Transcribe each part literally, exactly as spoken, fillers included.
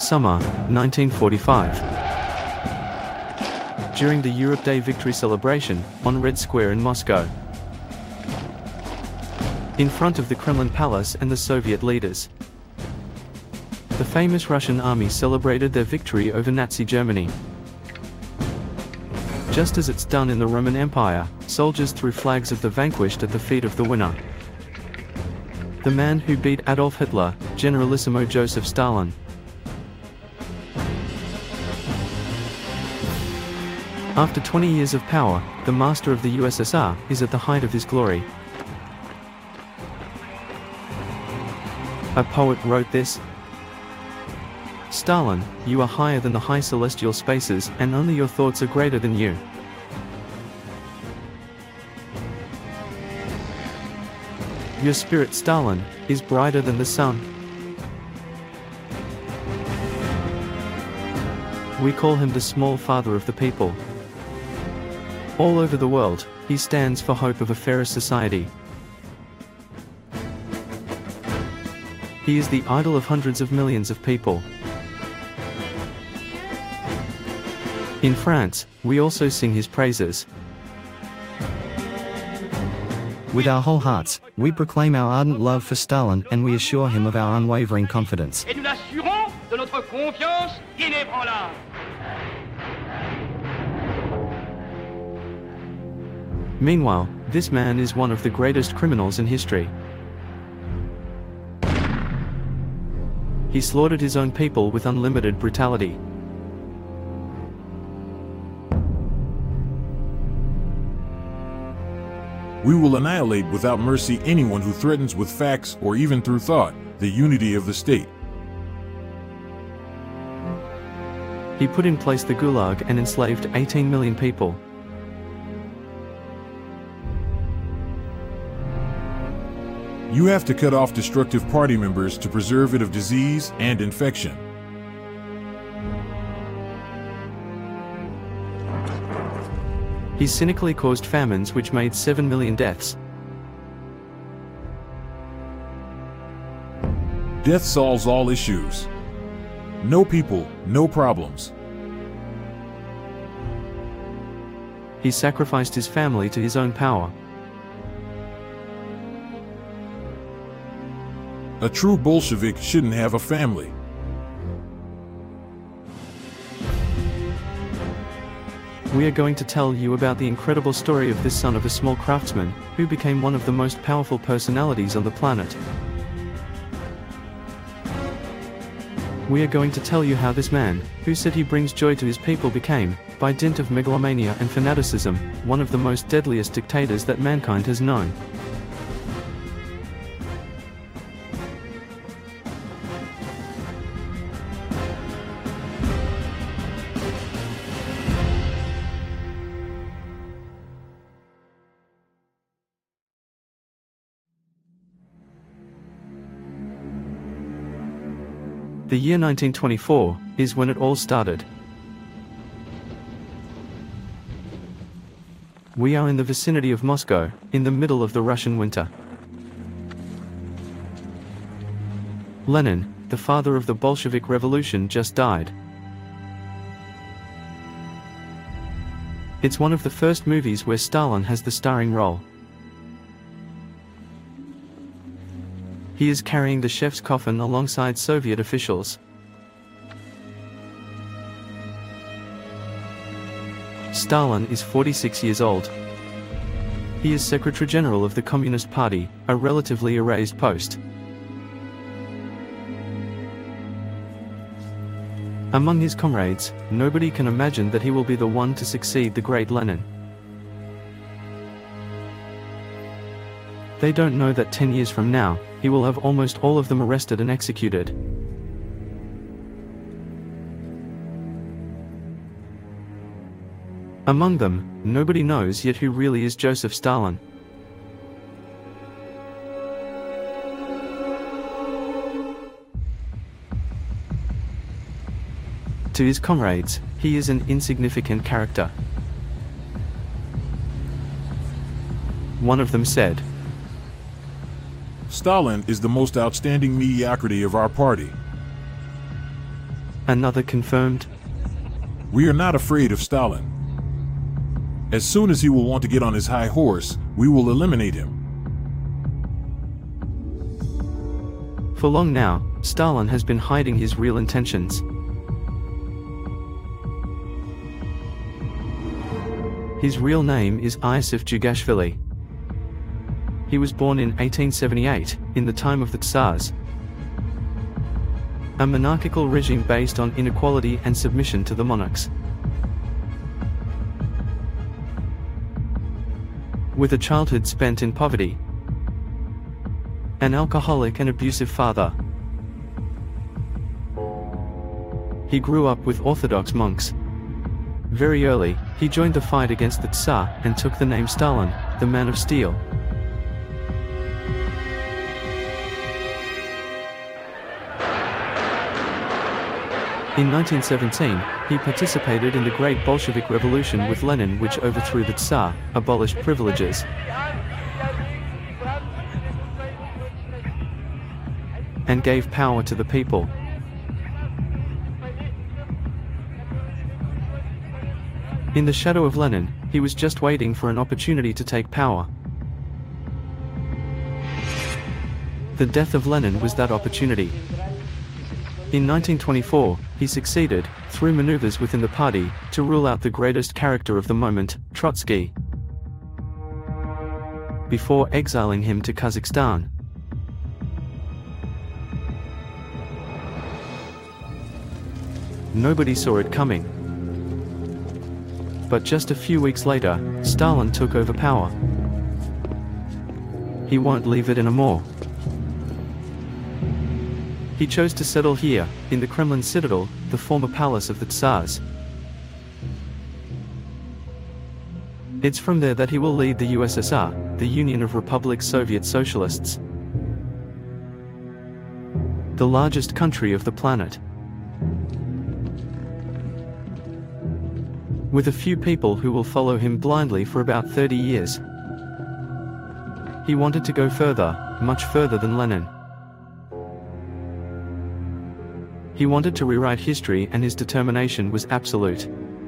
Summer, nineteen forty-five. During the Europe Day victory celebration, on Red Square in Moscow. In front of the Kremlin Palace and the Soviet leaders. The famous Russian army celebrated their victory over Nazi Germany. Just as it's done in the Roman Empire, soldiers threw flags of the vanquished at the feet of the winner. The man who beat Adolf Hitler, Generalissimo Joseph Stalin. After twenty years of power, the master of the U S S R is at the height of his glory. A poet wrote this: Stalin, you are higher than the high celestial spaces, and only your thoughts are greater than you. Your spirit, Stalin, is brighter than the sun. We call him the small father of the people. All over the world, he stands for hope of a fairer society. He is the idol of hundreds of millions of people. In France, we also sing his praises. With our whole hearts, we proclaim our ardent love for Stalin and we assure him of our unwavering confidence. Et nous l'assurons de notre confiance inébranlable. Meanwhile, this man is one of the greatest criminals in history. He slaughtered his own people with unlimited brutality. We will annihilate without mercy anyone who threatens with facts or even through thought the unity of the state. He put in place the Gulag and enslaved eighteen million people. You have to cut off destructive party members to preserve it of disease and infection. He cynically caused famines which made seven million deaths. Death solves all issues. No people, no problems. He sacrificed his family to his own power. A true Bolshevik shouldn't have a family. We are going to tell you about the incredible story of this son of a small craftsman, who became one of the most powerful personalities on the planet. We are going to tell you how this man, who said he brings joy to his people, became, by dint of megalomania and fanaticism, one of the most deadliest dictators that mankind has known. The year nineteen twenty-four is when it all started. We are in the vicinity of Moscow, in the middle of the Russian winter. Lenin, the father of the Bolshevik Revolution, just died. It's one of the first movies where Stalin has the starring role. He is carrying the chef's coffin alongside Soviet officials. Stalin is forty-six years old. He is Secretary General of the Communist Party, a relatively erased post. Among his comrades, nobody can imagine that he will be the one to succeed the great Lenin. They don't know that ten years from now, he will have almost all of them arrested and executed. Among them, nobody knows yet who really is Joseph Stalin. To his comrades, he is an insignificant character. One of them said, Stalin is the most outstanding mediocrity of our party. Another confirmed. We are not afraid of Stalin. As soon as he will want to get on his high horse, we will eliminate him. For long now, Stalin has been hiding his real intentions. His real name is Iosif Jugashvili. He was born in eighteen seventy-eight, in the time of the Tsars, a monarchical regime based on inequality and submission to the monarchs. With a childhood spent in poverty, an alcoholic and abusive father, he grew up with Orthodox monks. Very early, he joined the fight against the Tsar and took the name Stalin, the Man of Steel. In nineteen seventeen, he participated in the Great Bolshevik Revolution with Lenin, which overthrew the Tsar, abolished privileges, and gave power to the people. In the shadow of Lenin, he was just waiting for an opportunity to take power. The death of Lenin was that opportunity. In nineteen twenty-four, he succeeded, through maneuvers within the party, to rule out the greatest character of the moment, Trotsky, before exiling him to Kazakhstan. Nobody saw it coming. But just a few weeks later, Stalin took over power. He won't leave it anymore. He chose to settle here, in the Kremlin citadel, the former palace of the Tsars. It's from there that he will lead the U S S R, the Union of Republic Soviet Socialists, the largest country of the planet. With a few people who will follow him blindly for about thirty years. He wanted to go further, much further than Lenin. He wanted to rewrite history, and his determination was absolute.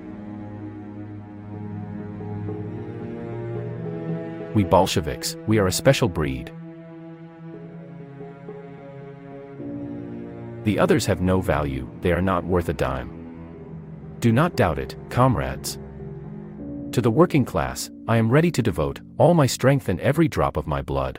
We Bolsheviks, we are a special breed. The others have no value, they are not worth a dime. Do not doubt it, comrades. To the working class, I am ready to devote all my strength and every drop of my blood.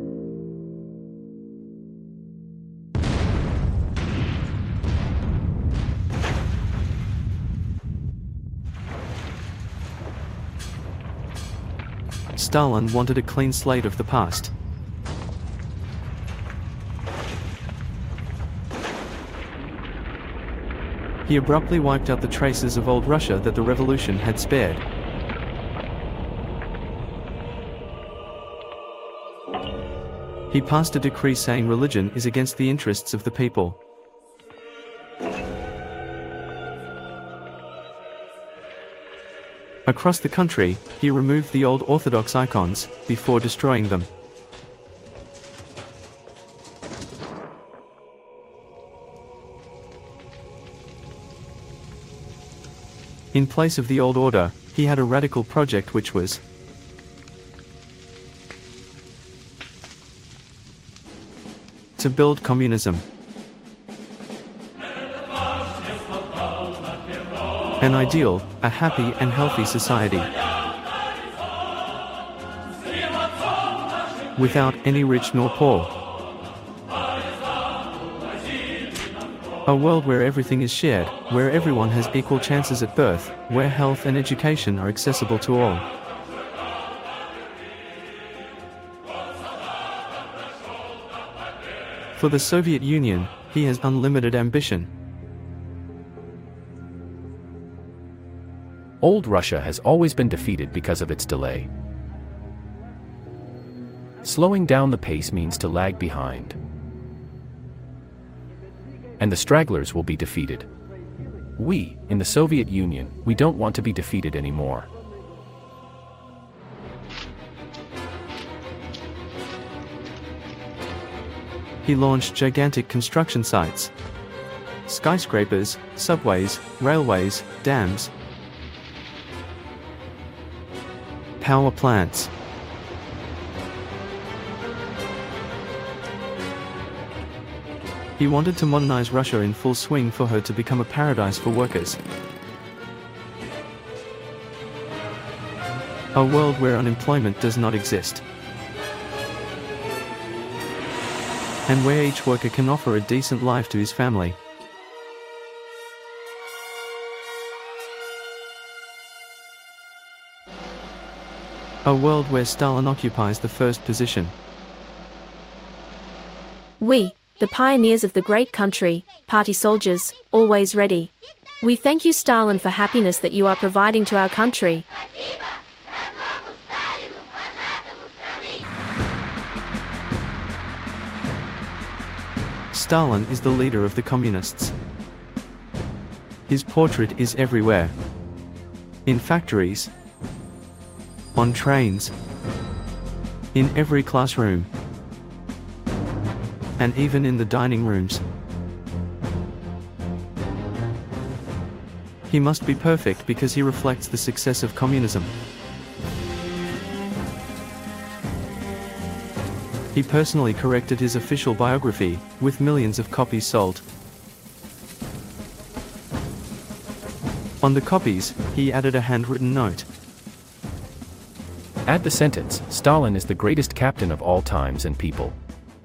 Stalin wanted a clean slate of the past. He abruptly wiped out the traces of old Russia that the revolution had spared. He passed a decree saying religion is against the interests of the people. Across the country, he removed the old Orthodox icons, before destroying them. In place of the old order, he had a radical project which was to build communism. An ideal, a happy and healthy society, without any rich nor poor. A world where everything is shared, where everyone has equal chances at birth, where health and education are accessible to all. For the Soviet Union, he has unlimited ambition. Old Russia has always been defeated because of its delay. Slowing down the pace means to lag behind. And the stragglers will be defeated. We, in the Soviet Union, we don't want to be defeated anymore. He launched gigantic construction sites, skyscrapers, subways, railways, dams, power plants. He wanted to modernize Russia in full swing for her to become a paradise for workers. A world where unemployment does not exist. And where each worker can offer a decent life to his family. A world where Stalin occupies the first position. We, the pioneers of the great country, party soldiers, always ready. We thank you, Stalin, for happiness that you are providing to our country. Stalin is the leader of the communists. His portrait is everywhere. In factories, on trains, in every classroom, and even in the dining rooms. He must be perfect because he reflects the success of communism. He personally corrected his official biography, with millions of copies sold. On the copies, he added a handwritten note. Add the sentence, Stalin is the greatest captain of all times and people.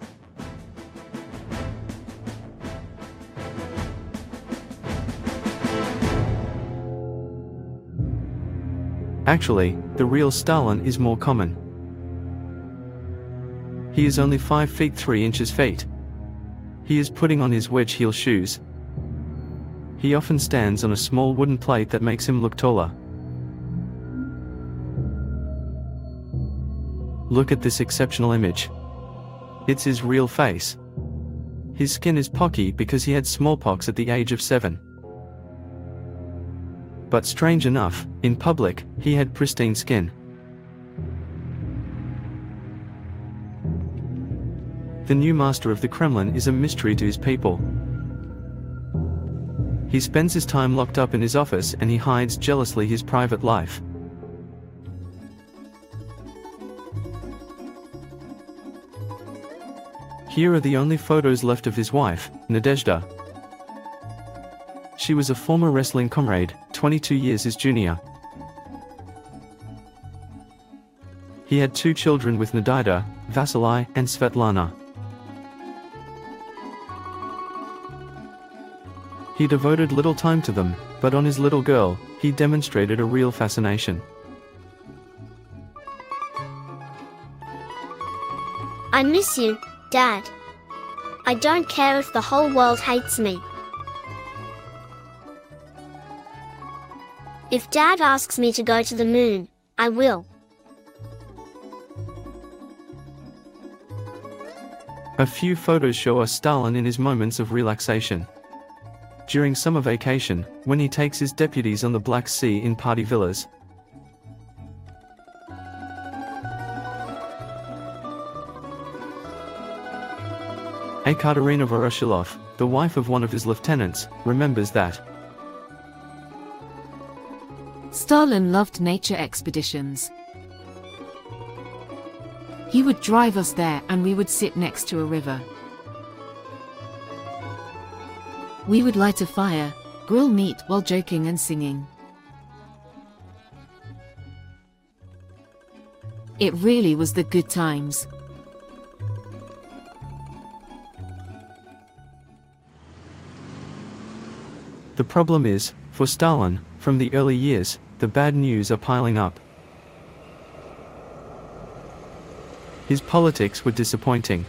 Actually, the real Stalin is more common. He is only five feet three inches feet. He is putting on his wedge heel shoes. He often stands on a small wooden plate that makes him look taller. Look at this exceptional image. It's his real face. His skin is pocky because he had smallpox at the age of seven. But strange enough, in public, he had pristine skin. The new master of the Kremlin is a mystery to his people. He spends his time locked up in his office and he hides jealously his private life. Here are the only photos left of his wife, Nadezhda. She was a former wrestling comrade, twenty-two years his junior. He had two children with Nadezhda, Vasily and Svetlana. He devoted little time to them, but on his little girl, he demonstrated a real fascination. I miss you, Dad. I don't care if the whole world hates me. If Dad asks me to go to the moon, I will. A few photos show us Stalin in his moments of relaxation. During summer vacation, when he takes his deputies on the Black Sea in party villas. Ekaterina Voroshilov, the wife of one of his lieutenants, remembers that Stalin loved nature expeditions. He would drive us there and we would sit next to a river. We would light a fire, grill meat while joking and singing. It really was the good times. The problem is, for Stalin, from the early years, the bad news are piling up. His politics were disappointing.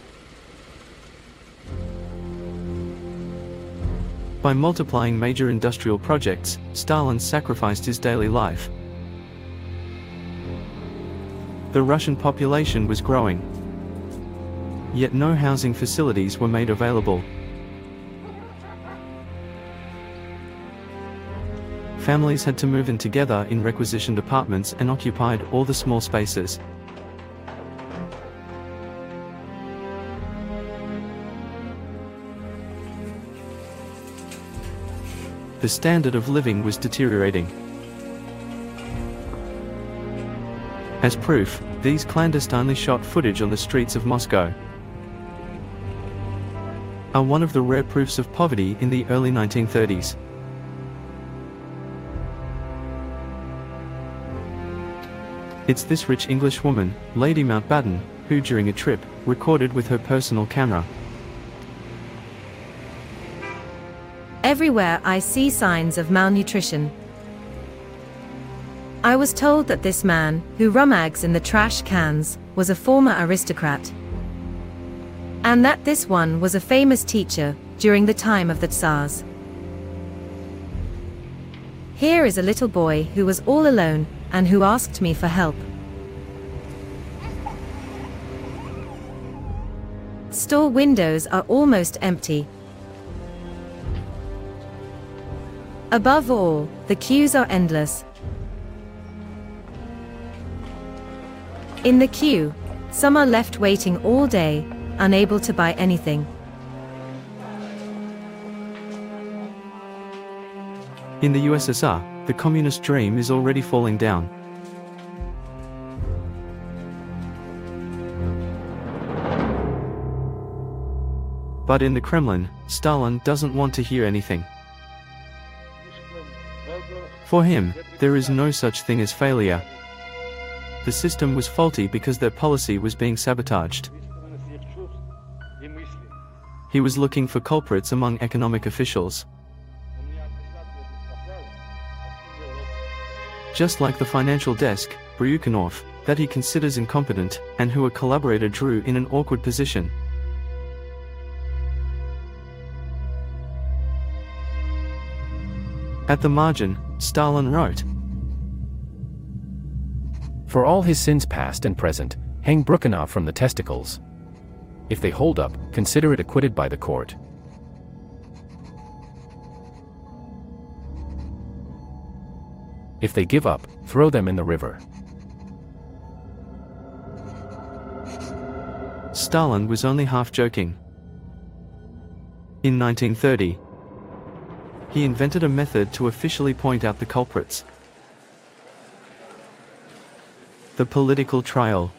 By multiplying major industrial projects, Stalin sacrificed his daily life. The Russian population was growing. Yet no housing facilities were made available. Families had to move in together in requisitioned apartments and occupied all the small spaces. The standard of living was deteriorating. As proof, these clandestinely shot footage on the streets of Moscow are one of the rare proofs of poverty in the early nineteen thirties. It's this rich English woman, Lady Mountbatten, who during a trip, recorded with her personal camera. Everywhere I see signs of malnutrition. I was told that this man, who rummags in the trash cans, was a former aristocrat. And that this one was a famous teacher, during the time of the Tsars. Here is a little boy who was all alone, and who asked me for help. Store windows are almost empty. Above all, the queues are endless. In the queue, some are left waiting all day, unable to buy anything. In the U S S R, the communist dream is already falling down. But in the Kremlin, Stalin doesn't want to hear anything. For him, there is no such thing as failure. The system was faulty because their policy was being sabotaged. He was looking for culprits among economic officials. Just like the financial desk, Bryukhanov, that he considers incompetent, and who a collaborator drew in an awkward position. At the margin, Stalin wrote, "For all his sins past and present, hang Bryukhanov from the testicles. If they hold up, consider it acquitted by the court. If they give up, throw them in the river." Stalin was only half joking. In nineteen thirty, he invented a method to officially point out the culprits. The political trial.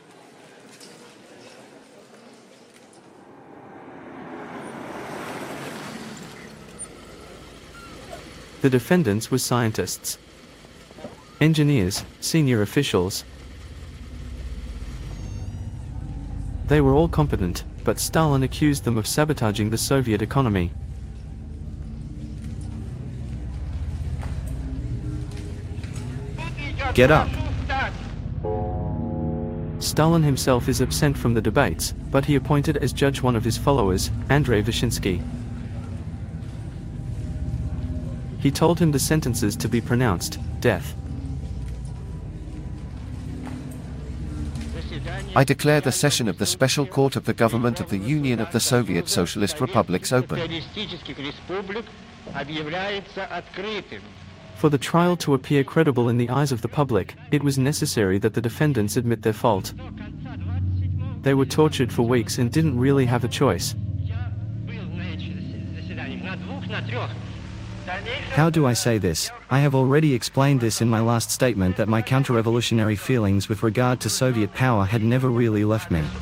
The defendants were scientists, engineers, senior officials. They were all competent, but Stalin accused them of sabotaging the Soviet economy. Get up. Stalin himself is absent from the debates, but he appointed as judge one of his followers, Andrei Vyshinsky. He told him the sentences to be pronounced, death. I declare the session of the Special Court of the Government of the Union of the Soviet Socialist Republics open. For the trial to appear credible in the eyes of the public, it was necessary that the defendants admit their fault. They were tortured for weeks and didn't really have a choice. How do I say this? I have already explained this in my last statement that my counter-revolutionary feelings with regard to Soviet power had never really left me.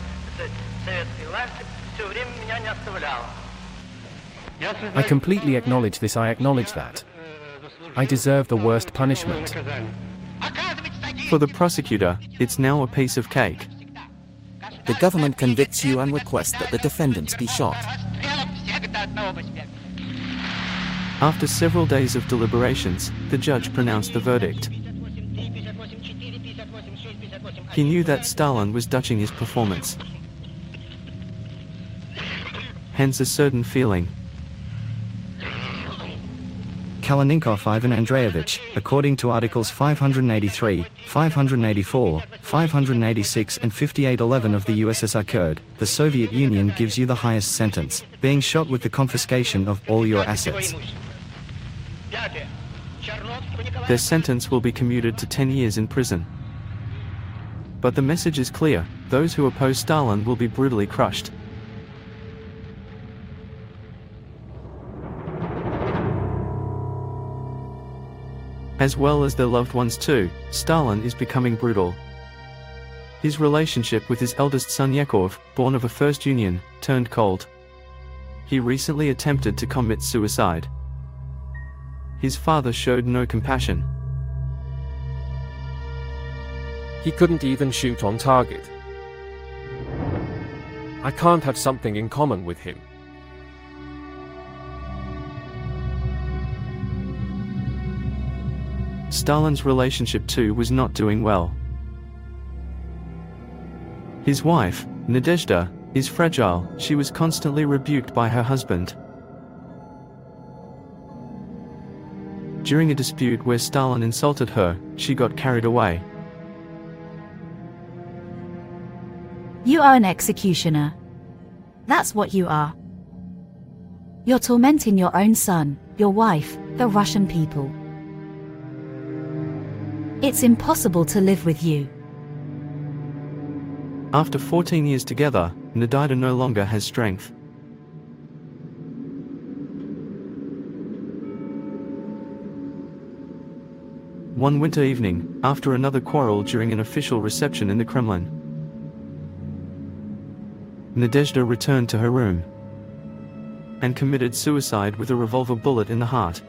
I completely acknowledge this. I acknowledge that. I deserve the worst punishment. For the prosecutor, it's now a piece of cake. The government convicts you and requests that the defendants be shot. After several days of deliberations, the judge pronounced the verdict. He knew that Stalin was dutching his performance. Hence a certain feeling. Kalashnikov Ivan Andreyevich, according to Articles five eighty-three, five eighty-four, five eighty-six and fifty-eight eleven of the U S S R Code, the Soviet Union gives you the highest sentence, being shot with the confiscation of all your assets. Their sentence will be commuted to ten years in prison. But the message is clear: those who oppose Stalin will be brutally crushed. As well as their loved ones too, Stalin is becoming brutal. His relationship with his eldest son Yakov, born of a first union, turned cold. He recently attempted to commit suicide. His father showed no compassion. He couldn't even shoot on target. I can't have something in common with him. Stalin's relationship too was not doing well. His wife, Nadezhda, is fragile. She was constantly rebuked by her husband. During a dispute where Stalin insulted her, she got carried away. You are an executioner. That's what you are. You're tormenting your own son, your wife, the Russian people. It's impossible to live with you. After fourteen years together, Nadezhda no longer has strength. One winter evening, after another quarrel during an official reception in the Kremlin, Nadezhda returned to her room and committed suicide with a revolver bullet in the heart.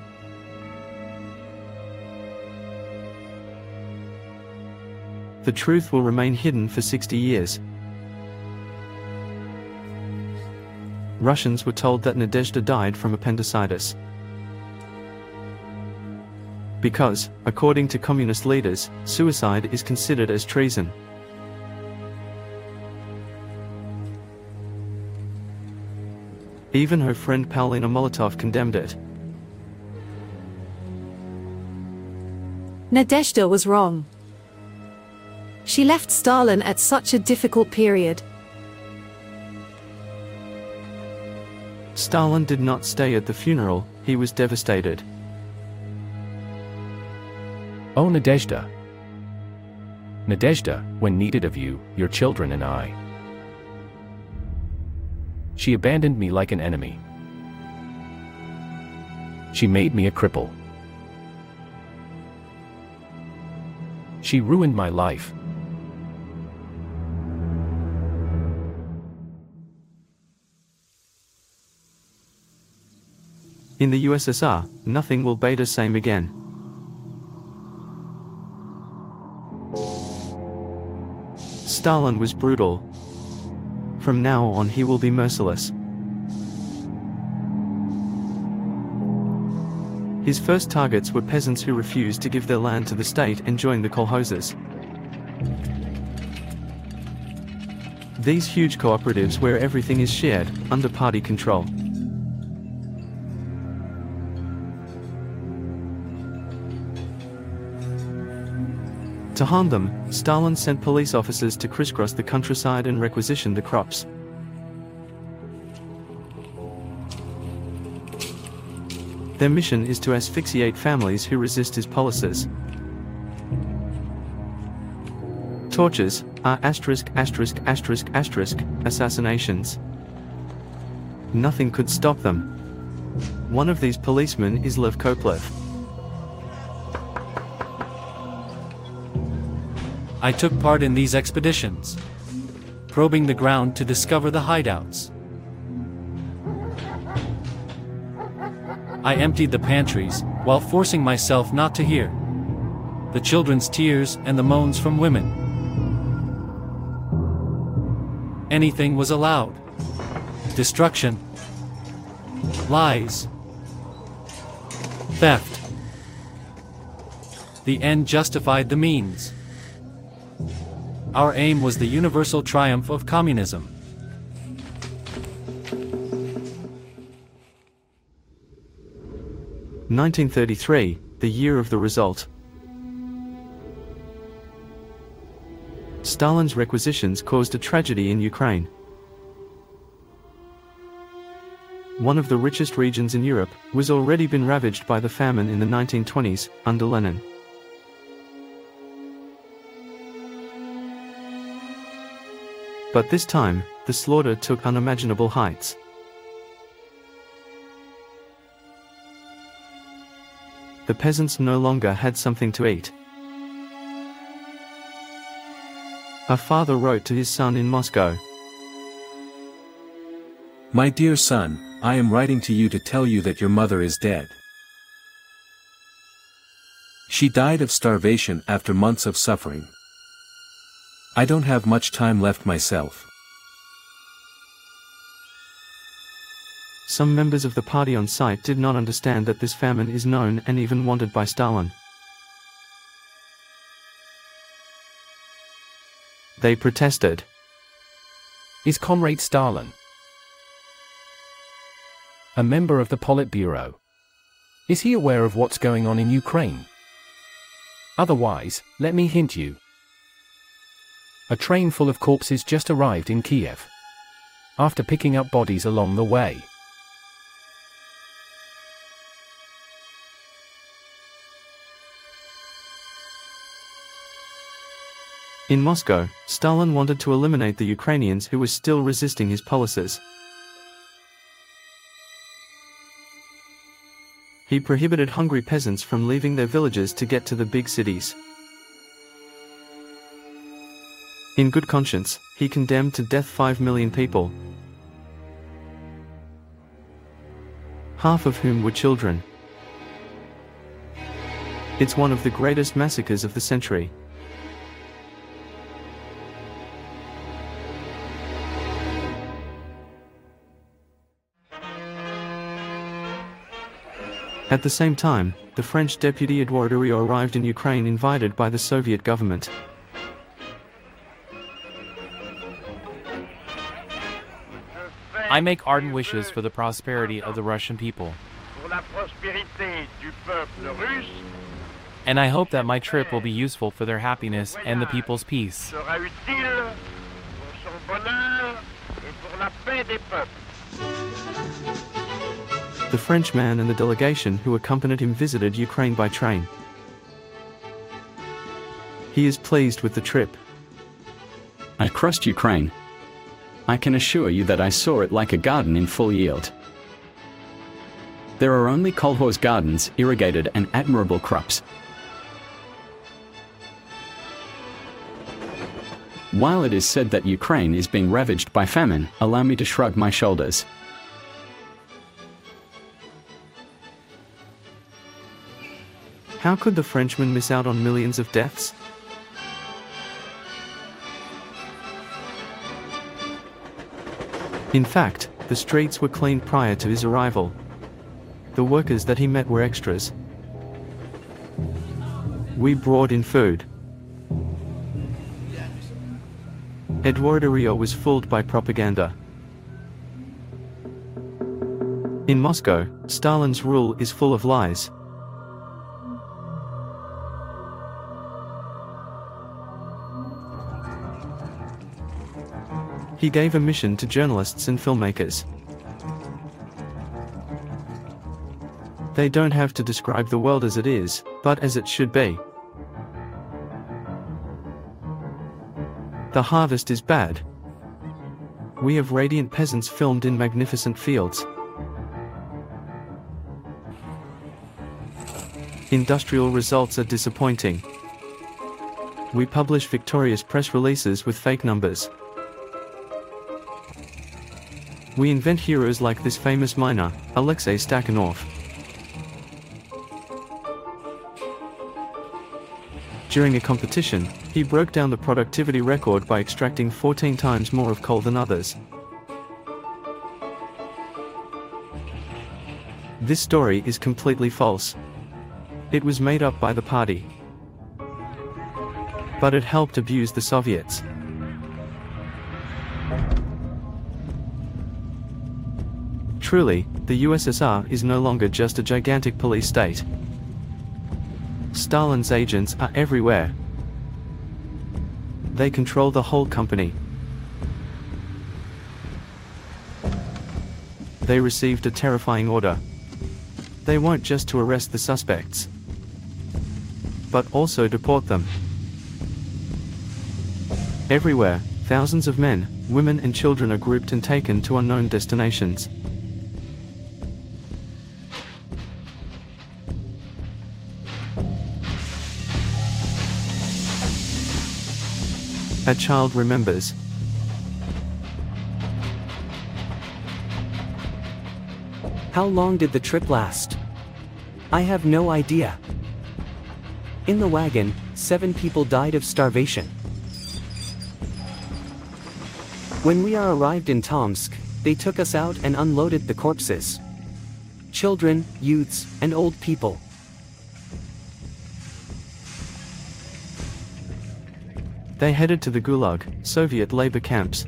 The truth will remain hidden for sixty years. Russians were told that Nadezhda died from appendicitis because, according to communist leaders, suicide is considered as treason. Even her friend Paulina Molotov condemned it. Nadezhda was wrong. She left Stalin at such a difficult period. Stalin did not stay at the funeral, he was devastated. Oh Nadezhda. Nadezhda, when needed of you, your children and I. She abandoned me like an enemy. She made me a cripple. She ruined my life. In the U S S R, nothing will be the same again. Stalin was brutal. From now on he will be merciless. His first targets were peasants who refused to give their land to the state and joined the kolkhozes. These huge cooperatives where everything is shared, under party control. To harm them, Stalin sent police officers to crisscross the countryside and requisition the crops. Their mission is to asphyxiate families who resist his policies. Tortures are asterisk asterisk asterisk asterisk assassinations. Nothing could stop them. One of these policemen is Lev Koplev. I took part in these expeditions, probing the ground to discover the hideouts. I emptied the pantries, while forcing myself not to hear the children's tears and the moans from women. Anything was allowed. Destruction, lies, theft. The end justified the means. Our aim was the universal triumph of communism. nineteen thirty-three, the year of the result. Stalin's requisitions caused a tragedy in Ukraine. One of the richest regions in Europe was already been ravaged by the famine in the nineteen twenties, under Lenin. But this time, the slaughter took unimaginable heights. the peasants no longer had something to eat. A father wrote to his son in Moscow. My dear son, I am writing to you to tell you that your mother is dead. She died of starvation after months of suffering. I don't have much time left myself. Some members of the party on site did not understand that this famine is known and even wanted by Stalin. They protested. Is Comrade Stalin a member of the Politburo? Is he aware of what's going on in Ukraine? Otherwise, let me hint you. A train full of corpses just arrived in Kiev, after picking up bodies along the way. In Moscow, Stalin wanted to eliminate the Ukrainians who were still resisting his policies. He prohibited hungry peasants from leaving their villages to get to the big cities. In good conscience, he condemned to death five million people, half of whom were children. It's one of the greatest massacres of the century. At the same time, the French deputy Edouard Herriot arrived in Ukraine invited by the Soviet government. I make ardent wishes for the prosperity of the Russian people. And I hope that my trip will be useful for their happiness and the people's peace. The Frenchman and the delegation who accompanied him visited Ukraine by train. He is pleased with the trip. I crossed Ukraine. I can assure you that I saw it like a garden in full yield. There are only kolkhoz gardens, irrigated and admirable crops. While it is said that Ukraine is being ravaged by famine, allow me to shrug my shoulders. How could the Frenchman miss out on millions of deaths? In fact, the streets were cleaned prior to his arrival. The workers that he met were extras. We brought in food. Edouard Herriot was fooled by propaganda. In Moscow, Stalin's rule is full of lies. He gave a mission to journalists and filmmakers. They don't have to describe the world as it is, but as it should be. The harvest is bad. We have radiant peasants filmed in magnificent fields. Industrial results are disappointing. We publish victorious press releases with fake numbers. We invent heroes like this famous miner, Alexei Stakhanov. During a competition, he broke down the productivity record by extracting fourteen times more of coal than others. This story is completely false. It was made up by the party. But it helped abuse the Soviets. Truly, the U S S R is no longer just a gigantic police state. Stalin's agents are everywhere. They control the whole company. They received a terrifying order. They won't just to arrest the suspects, but also deport them. Everywhere, thousands of men, women and children are grouped and taken to unknown destinations. A child remembers. How long did the trip last? I have no idea. In the wagon, seven people died of starvation. When we are arrived in Tomsk, they took us out and unloaded the corpses. Children, youths, and old people. They headed to the Gulag, Soviet labor camps.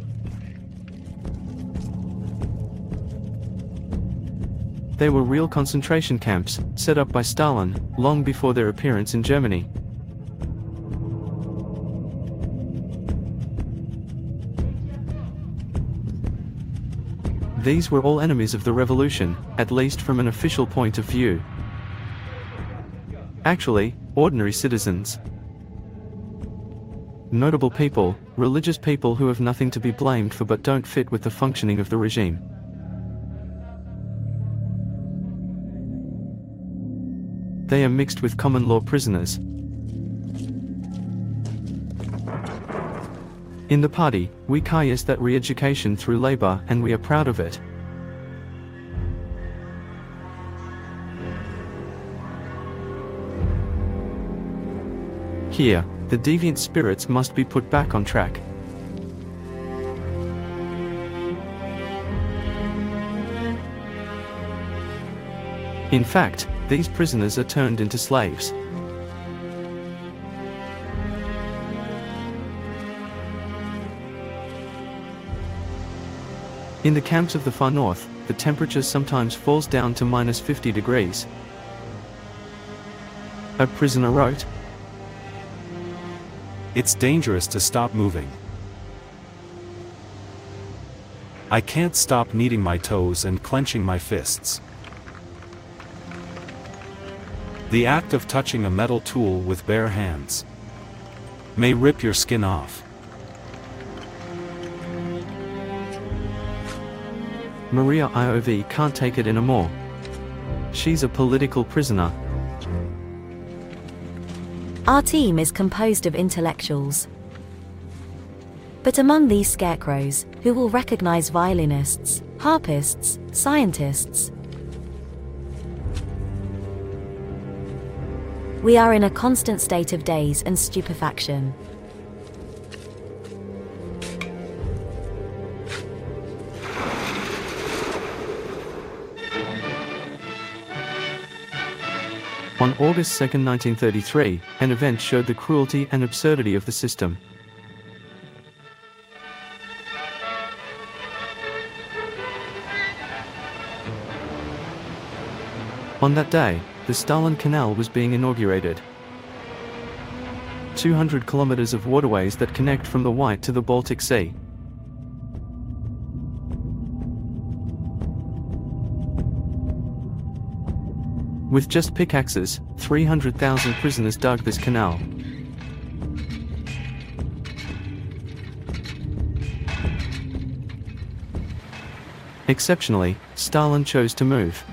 They were real concentration camps, set up by Stalin, long before their appearance in Germany. These were all enemies of the revolution, at least from an official point of view. Actually, ordinary citizens. Notable people, religious people who have nothing to be blamed for but don't fit with the functioning of the regime. They are mixed with common law prisoners. In the party, we call that re-education through labor, and we are proud of it. Here, the deviant spirits must be put back on track. In fact, these prisoners are turned into slaves. In the camps of the far north, the temperature sometimes falls down to minus fifty degrees. A prisoner wrote, "It's dangerous to stop moving. I can't stop kneading my toes and clenching my fists. The act of touching a metal tool with bare hands may rip your skin off." Maria Iov can't take it anymore. She's a political prisoner. Our team is composed of intellectuals. But among these scarecrows, who will recognize violinists, harpists, scientists? We are in a constant state of daze and stupefaction. On August second nineteen thirty-three, an event showed the cruelty and absurdity of the system. On that day, the Stalin Canal was being inaugurated. two hundred kilometers of waterways that connect from the White to the Baltic Sea. With just pickaxes, three hundred thousand prisoners dug this canal. Exceptionally, Stalin chose to move.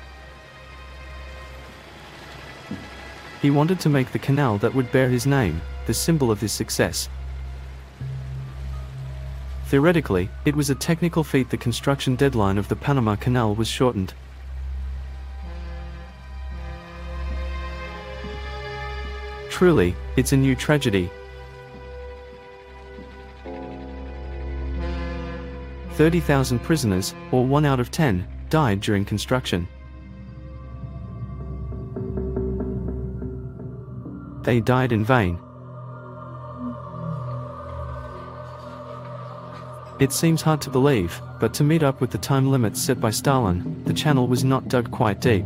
He wanted to make the canal that would bear his name, the symbol of his success. Theoretically, it was a technical feat. The construction deadline of the Panama Canal was shortened. Truly, it's a new tragedy. thirty thousand prisoners, or one out of ten, died during construction. They died in vain. It seems hard to believe, but to meet up with the time limits set by Stalin, the channel was not dug quite deep.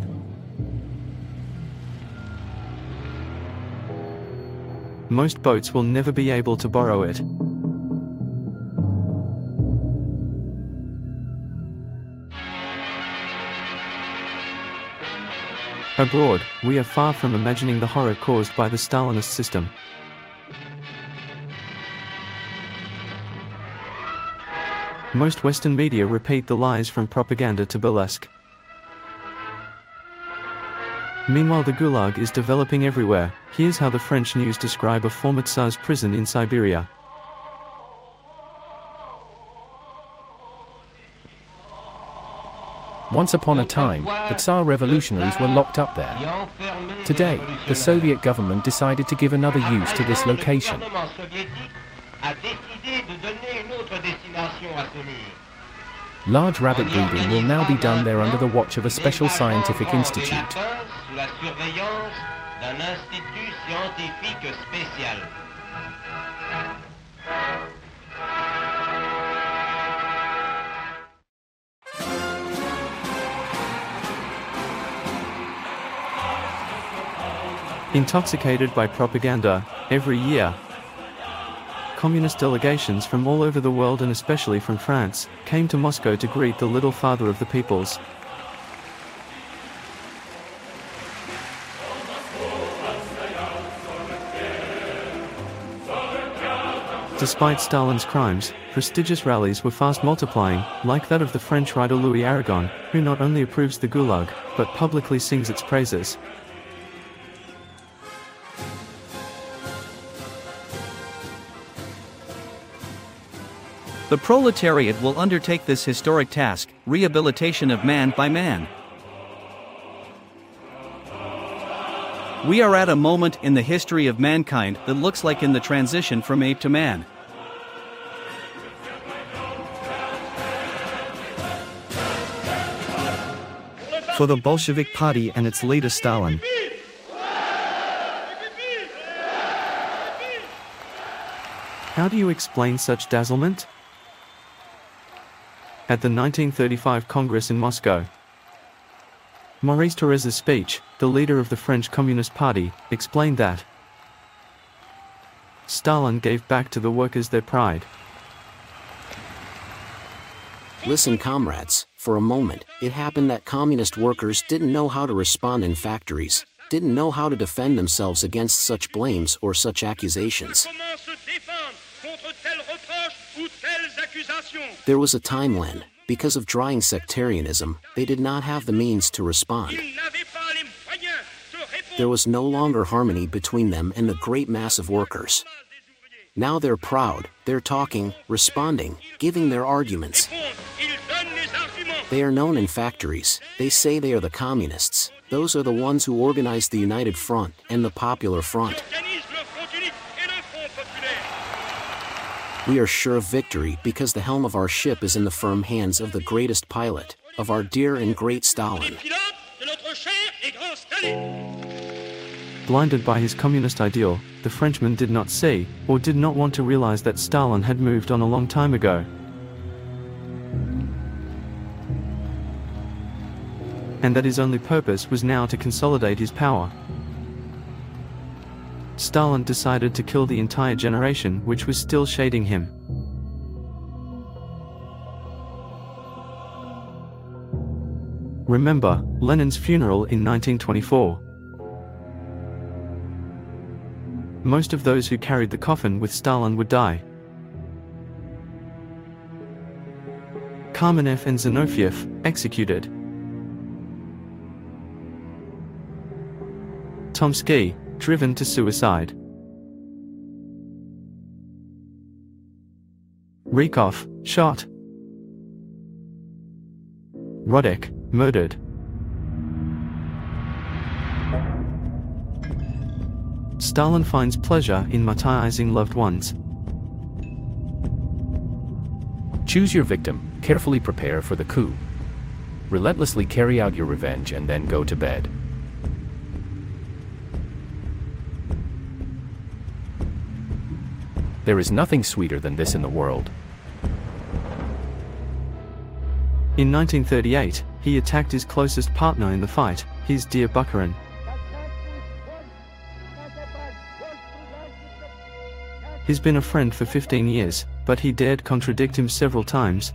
Most boats will never be able to borrow it. Abroad, we are far from imagining the horror caused by the Stalinist system. Most Western media repeat the lies from propaganda to burlesque. Meanwhile, the Gulag is developing everywhere. Here's how the French news describe a former Tsar's prison in Siberia. Once upon a time, the Tsar revolutionaries were locked up there. Today, the Soviet government decided to give another use to this location. Large rabbit breeding will now be done there under the watch of a special scientific institute. Intoxicated by propaganda, every year, communist delegations from all over the world and especially from France, came to Moscow to greet the little father of the peoples. Despite Stalin's crimes, prestigious rallies were fast multiplying, like that of the French writer Louis Aragon, who not only approves the Gulag, but publicly sings its praises. The proletariat will undertake this historic task, rehabilitation of man by man. We are at a moment in the history of mankind that looks like in the transition from ape to man. For the Bolshevik Party and its leader Stalin, how do you explain such dazzlement? At the nineteen thirty-five Congress in Moscow, Maurice Thérèse's speech, the leader of the French Communist Party, explained that Stalin gave back to the workers their pride. Listen, comrades, for a moment, it happened that communist workers didn't know how to respond in factories, didn't know how to defend themselves against such blames or such accusations. There was a time when, because of drying sectarianism, they did not have the means to respond. There was no longer harmony between them and the great mass of workers. Now they're proud, they're talking, responding, giving their arguments. They are known in factories, they say they are the communists, those are the ones who organized the United Front and the Popular Front. We are sure of victory because the helm of our ship is in the firm hands of the greatest pilot, of our dear and great Stalin. Blinded by his communist ideal, the Frenchman did not see, or did not want to realize that Stalin had moved on a long time ago. And that his only purpose was now to consolidate his power. Stalin decided to kill the entire generation which was still shading him. Remember Lenin's funeral in nineteen twenty-four. Most of those who carried the coffin with Stalin would die. Kamenev and Zinoviev, executed. Tomsky, driven to suicide. Rykov, shot. Rodek, murdered. Stalin finds pleasure in martyrizing loved ones. Choose your victim, carefully prepare for the coup. Relentlessly carry out your revenge and then go to bed. There is nothing sweeter than this in the world. In nineteen thirty-eight, he attacked his closest partner in the fight, his dear Bukharin. He's been a friend for fifteen years, but he dared contradict him several times.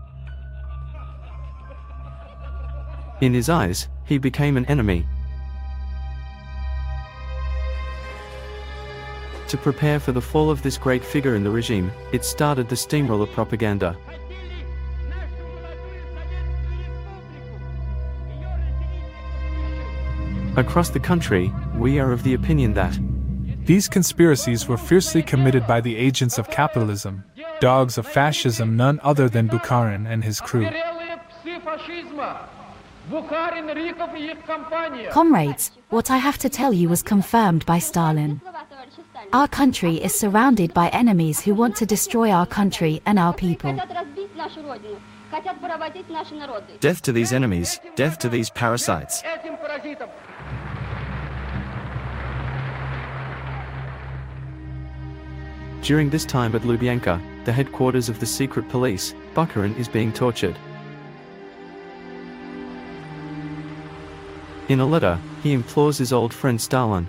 In his eyes, he became an enemy. To prepare for the fall of this great figure in the regime, it started the steamroller propaganda. Across the country, we are of the opinion that these conspiracies were fiercely committed by the agents of capitalism, dogs of fascism, none other than Bukharin and his crew. Comrades, what I have to tell you was confirmed by Stalin. Our country is surrounded by enemies who want to destroy our country and our people. Death to these enemies, death to these parasites. During this time at Lubyanka, the headquarters of the secret police, Bukharin is being tortured. In a letter, he implores his old friend Stalin.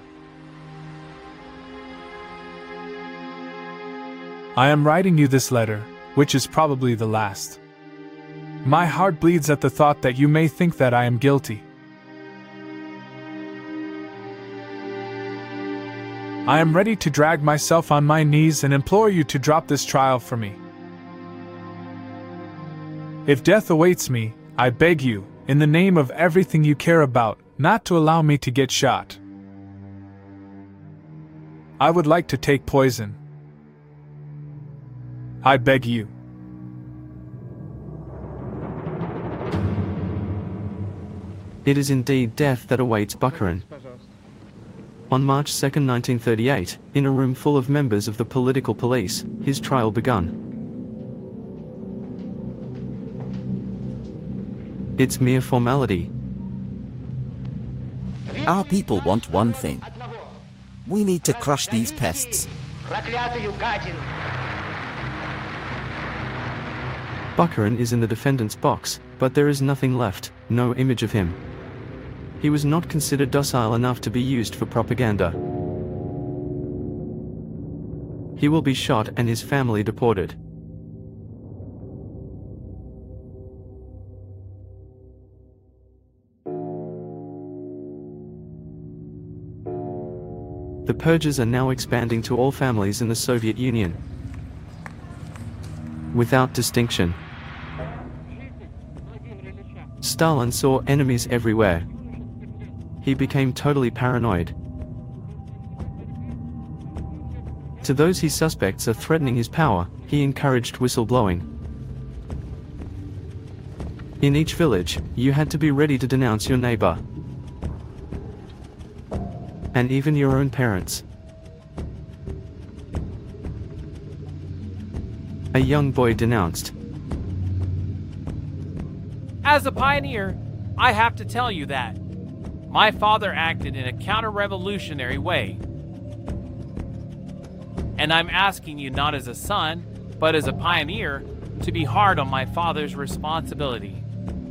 I am writing you this letter, which is probably the last. My heart bleeds at the thought that you may think that I am guilty. I am ready to drag myself on my knees and implore you to drop this trial for me. If death awaits me, I beg you, in the name of everything you care about, not to allow me to get shot. I would like to take poison. I beg you. It is indeed death that awaits Bukharin. On March second nineteen thirty-eight, in a room full of members of the political police, his trial begun. It's mere formality. Our people want one thing. We need to crush these pests. Bukharin is in the defendant's box, but there is nothing left, no image of him. He was not considered docile enough to be used for propaganda. He will be shot and his family deported. The purges are now expanding to all families in the Soviet Union, without distinction. Stalin saw enemies everywhere. He became totally paranoid. To those he suspects are threatening his power, he encouraged whistleblowing. In each village, you had to be ready to denounce your neighbor, and even your own parents. A young boy denounced. As a pioneer, I have to tell you that my father acted in a counter-revolutionary way. And I'm asking you not as a son, but as a pioneer, to be hard on my father's responsibility.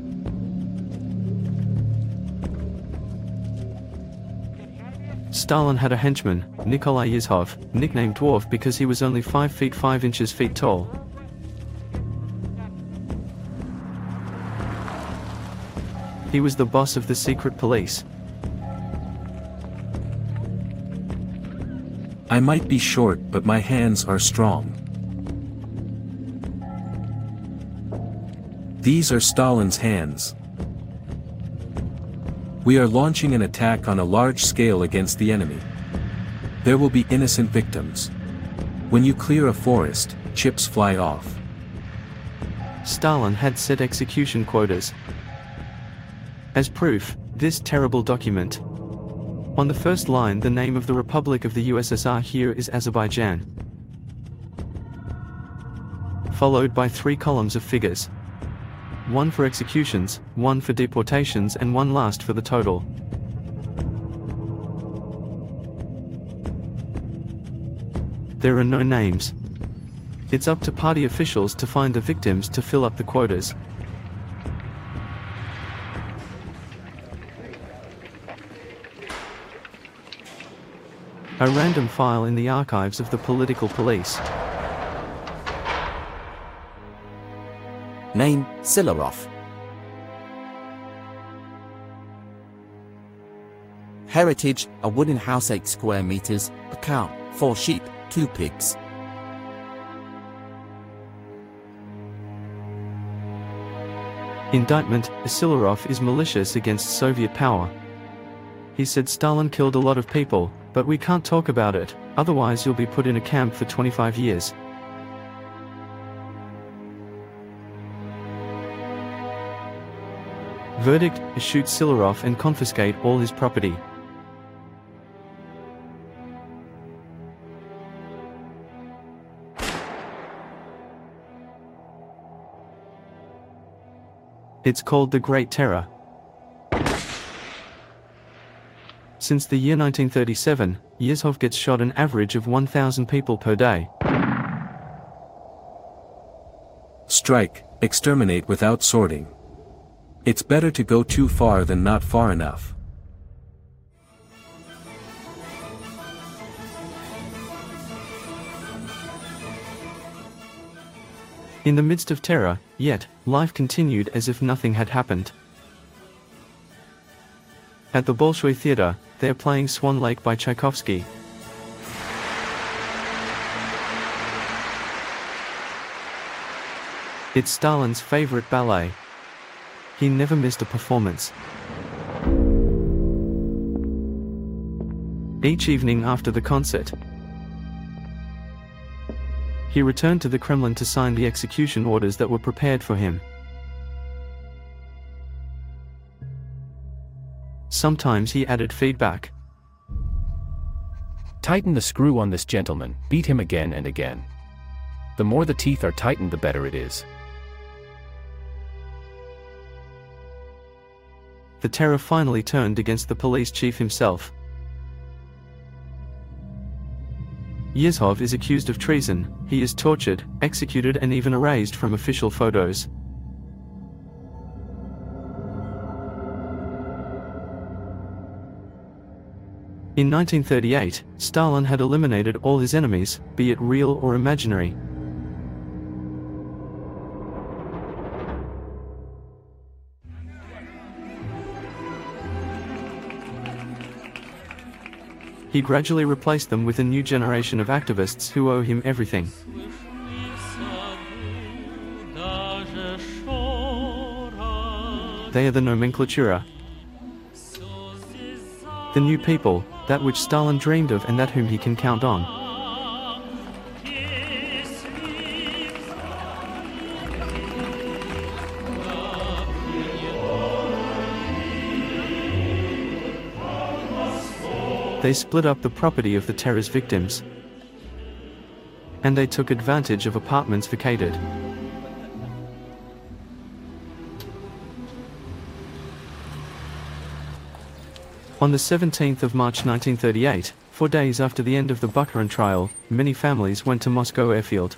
Stalin had a henchman, Nikolai Yezhov, nicknamed Dwarf because he was only five feet five inches feet tall. He was the boss of the secret police. I might be short, but my hands are strong. These are Stalin's hands. We are launching an attack on a large scale against the enemy. There will be innocent victims. When you clear a forest, chips fly off. Stalin had set execution quotas. As proof, this terrible document. On the first line, the name of the Republic of the U S S R here is Azerbaijan, followed by three columns of figures. One for executions, one for deportations, and one last for the total. There are no names. It's up to party officials to find the victims to fill up the quotas. A random file in the archives of the political police. Name, Silarov. Heritage, a wooden house eight square meters, a cow, four sheep, two pigs. Indictment, Silarov is malicious against Soviet power. He said Stalin killed a lot of people, but we can't talk about it, otherwise you'll be put in a camp for twenty-five years. Verdict: shoot Sylarov and confiscate all his property. It's called the Great Terror. Since the year nineteen thirty-seven, Yezhov gets shot an average of one thousand people per day. Strike, exterminate without sorting. It's better to go too far than not far enough. In the midst of terror, yet, life continued as if nothing had happened. At the Bolshoi Theatre, they're playing Swan Lake by Tchaikovsky. It's Stalin's favorite ballet. He never missed a performance. Each evening after the concert, he returned to the Kremlin to sign the execution orders that were prepared for him. Sometimes he added feedback. Tighten the screw on this gentleman, beat him again and again. The more the teeth are tightened, the better it is. The terror finally turned against the police chief himself. Yezhov is accused of treason. He is tortured, executed and even erased from official photos. In nineteen thirty-eight, Stalin had eliminated all his enemies, be it real or imaginary. He gradually replaced them with a new generation of activists who owe him everything. They are the nomenklatura. The new people, that which Stalin dreamed of and that whom he can count on. They split up the property of the terror's victims. And they took advantage of apartments vacated. On the seventeenth of March nineteen thirty-eight, four days after the end of the Bukharin trial, many families went to Moscow airfield.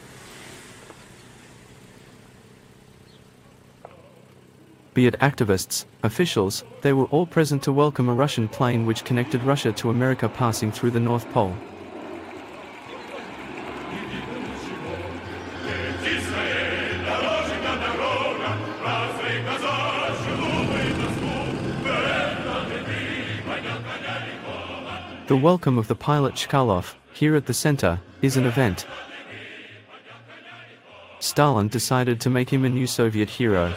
Be it activists, officials, they were all present to welcome a Russian plane which connected Russia to America passing through the North Pole. The welcome of the pilot Chkalov, here at the center, is an event. Stalin decided to make him a new Soviet hero.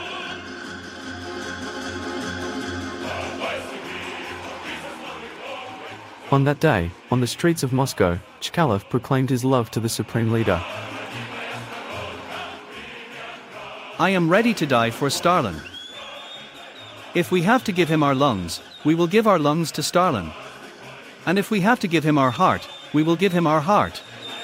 On that day, on the streets of Moscow, Chkalov proclaimed his love to the supreme leader. I am ready to die for Stalin. If we have to give him our lungs, we will give our lungs to Stalin. And if we have to give him our heart, we will give him our heart.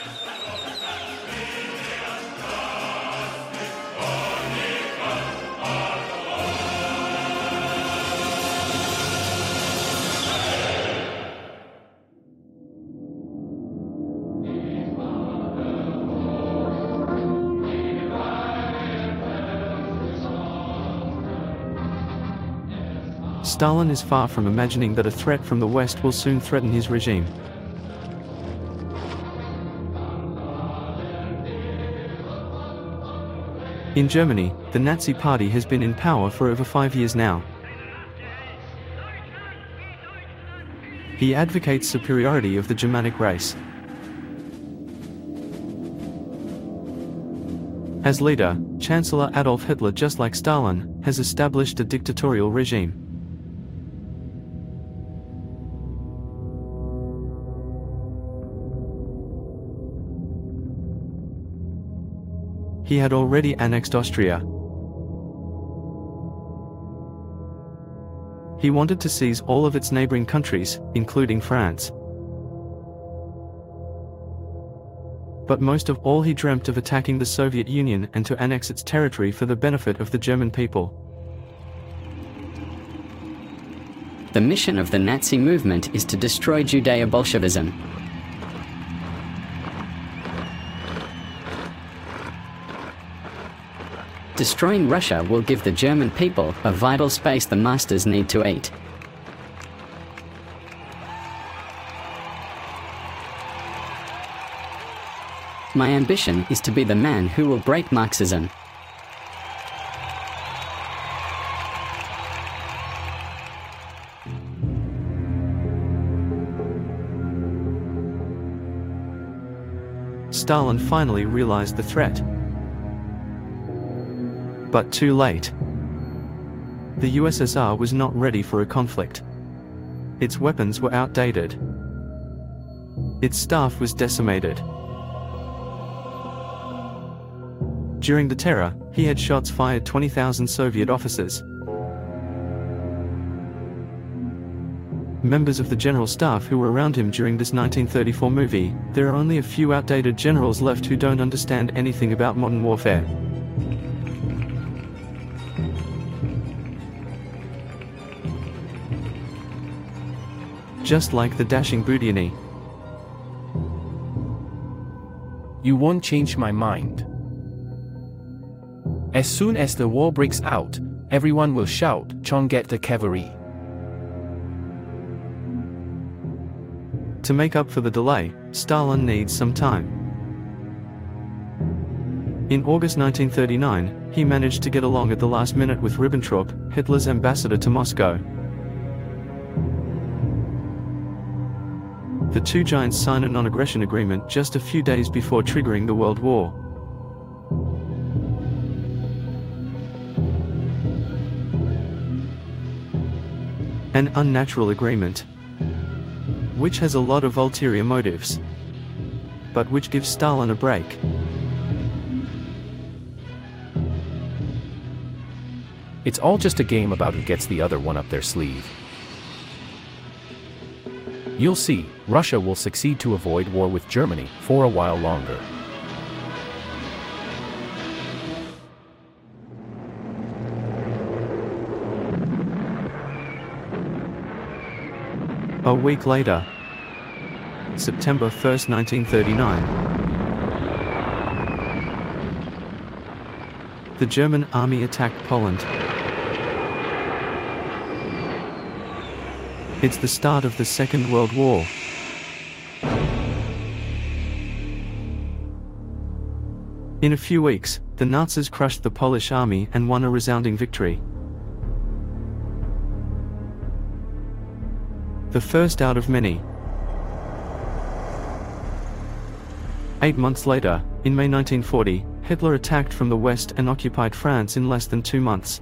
Stalin is far from imagining that a threat from the West will soon threaten his regime. In Germany, the Nazi Party has been in power for over five years now. He advocates superiority of the Germanic race. As leader, Chancellor Adolf Hitler, just like Stalin, has established a dictatorial regime. He had already annexed Austria. He wanted to seize all of its neighboring countries, including France. But most of all he dreamt of attacking the Soviet Union and to annex its territory for the benefit of the German people. The mission of the Nazi movement is to destroy Judeo-Bolshevism. Destroying Russia will give the German people a vital space the masters need to eat. My ambition is to be the man who will break Marxism. Stalin finally realized the threat. But too late. The U S S R was not ready for a conflict. Its weapons were outdated. Its staff was decimated. During the terror, he had shots fired twenty thousand Soviet officers. Members of the general staff who were around him during this nineteen thirty-four movie, there are only a few outdated generals left who don't understand anything about modern warfare. Just like the dashing Budyonny. You won't change my mind. As soon as the war breaks out, everyone will shout, "Chonget the cavalry." To make up for the delay, Stalin needs some time. In August nineteen thirty-nine, he managed to get along at the last minute with Ribbentrop, Hitler's ambassador to Moscow. The two giants signed a non-aggression agreement just a few days before triggering the World War. An unnatural agreement, which has a lot of ulterior motives, but which gives Stalin a break. It's all just a game about who gets the other one up their sleeve. You'll see, Russia will succeed to avoid war with Germany for a while longer. A week later, September first nineteen thirty-nine, the German army attacked Poland. It's the start of the Second World War. In a few weeks, the Nazis crushed the Polish army and won a resounding victory. The first out of many. Eight months later, in May nineteen forty, Hitler attacked from the west and occupied France in less than two months.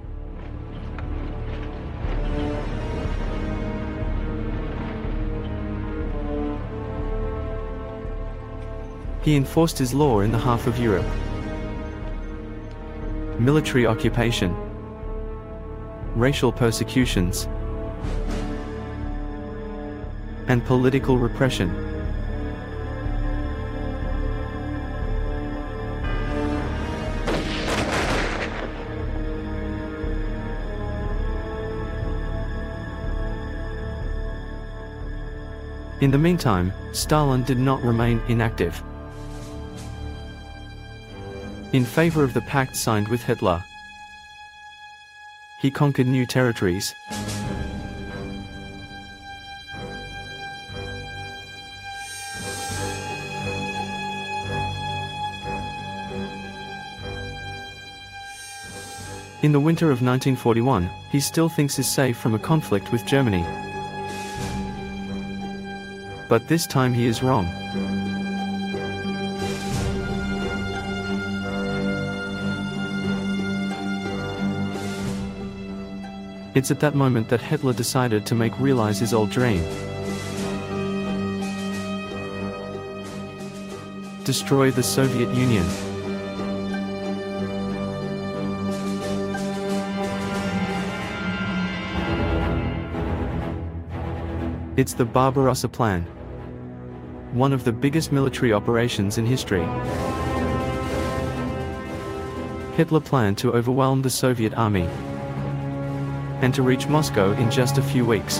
He enforced his law in the half of Europe. Military occupation, racial persecutions, and political repression. In the meantime, Stalin did not remain inactive. In favor of the pact signed with Hitler, he conquered new territories. In the winter of nineteen forty-one, he still thinks is safe from a conflict with Germany. But this time he is wrong. It's at that moment that Hitler decided to make realize his old dream. Destroy the Soviet Union. It's the Barbarossa Plan, one of the biggest military operations in history. Hitler planned to overwhelm the Soviet army and to reach Moscow in just a few weeks.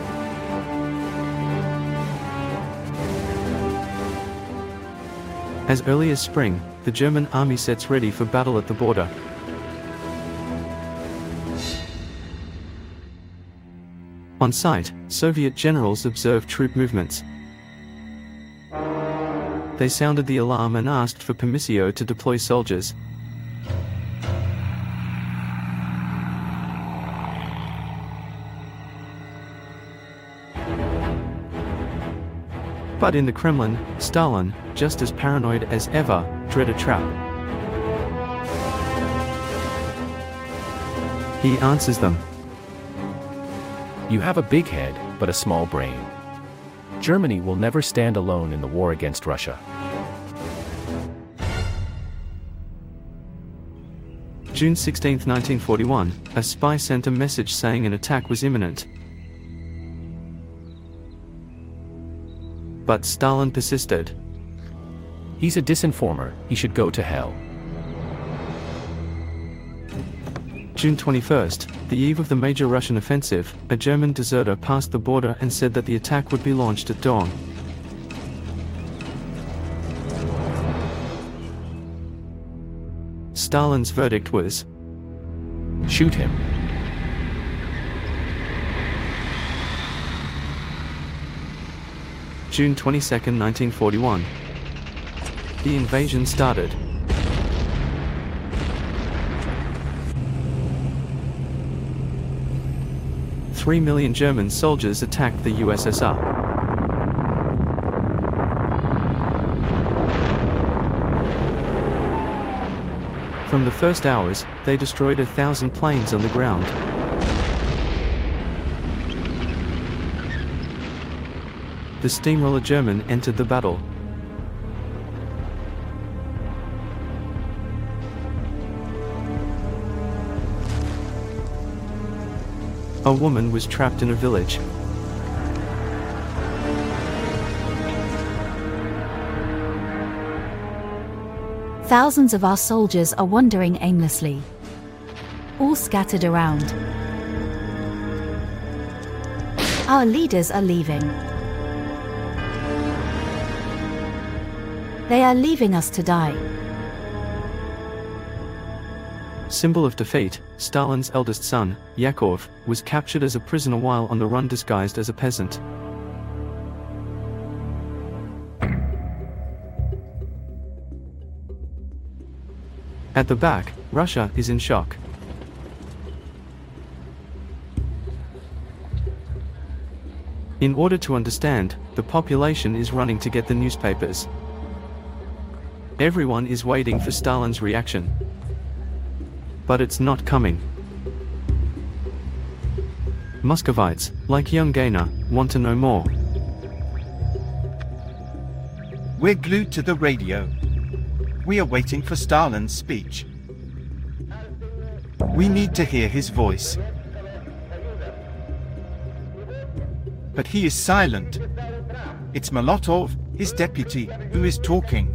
As early as spring, the German army sets ready for battle at the border. On site, Soviet generals observed troop movements. They sounded the alarm and asked for permissio to deploy soldiers. But in the Kremlin, Stalin, just as paranoid as ever, dread a trap. He answers them. You have a big head, but a small brain. Germany will never stand alone in the war against Russia. June sixteenth nineteen forty-one, a spy sent a message saying an attack was imminent. But Stalin persisted. He's a disinformer, he should go to hell. June twenty-first, the eve of the major Russian offensive, a German deserter passed the border and said that the attack would be launched at dawn. Stalin's verdict was, shoot him. June twenty-second nineteen forty-one. The invasion started. Three million German soldiers attacked the U S S R. From the first hours, they destroyed a thousand planes on the ground. The steamroller German entered the battle. A woman was trapped in a village. Thousands of our soldiers are wandering aimlessly, all scattered around. Our leaders are leaving. They are leaving us to die. Symbol of defeat, Stalin's eldest son, Yakov, was captured as a prisoner while on the run disguised as a peasant. At the back, Russia is in shock. In order to understand, the population is running to get the newspapers. Everyone is waiting for Stalin's reaction. But it's not coming. Muscovites, like young Gainer, want to know more. We're glued to the radio. We are waiting for Stalin's speech. We need to hear his voice. But he is silent. It's Molotov, his deputy, who is talking.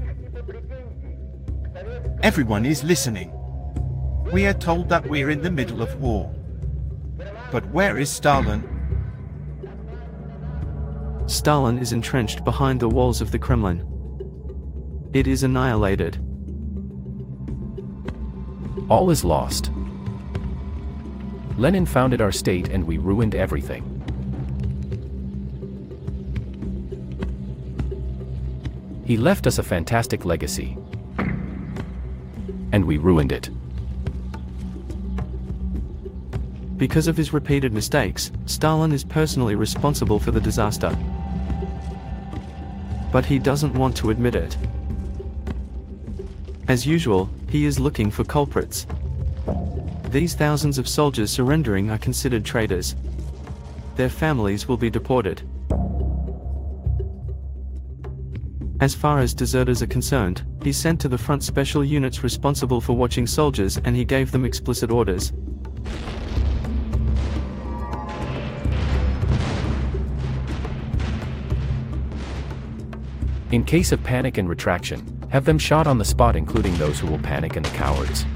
Everyone is listening. We are told that we're in the middle of war. But where is Stalin? Stalin is entrenched behind the walls of the Kremlin. It is annihilated. All is lost. Lenin founded our state and we ruined everything. He left us a fantastic legacy. And we ruined it. Because of his repeated mistakes, Stalin is personally responsible for the disaster. But he doesn't want to admit it. As usual, he is looking for culprits. These thousands of soldiers surrendering are considered traitors. Their families will be deported. As far as deserters are concerned, he sent to the front special units responsible for watching soldiers and he gave them explicit orders. In case of panic and retraction, have them shot on the spot, including those who will panic and the cowards.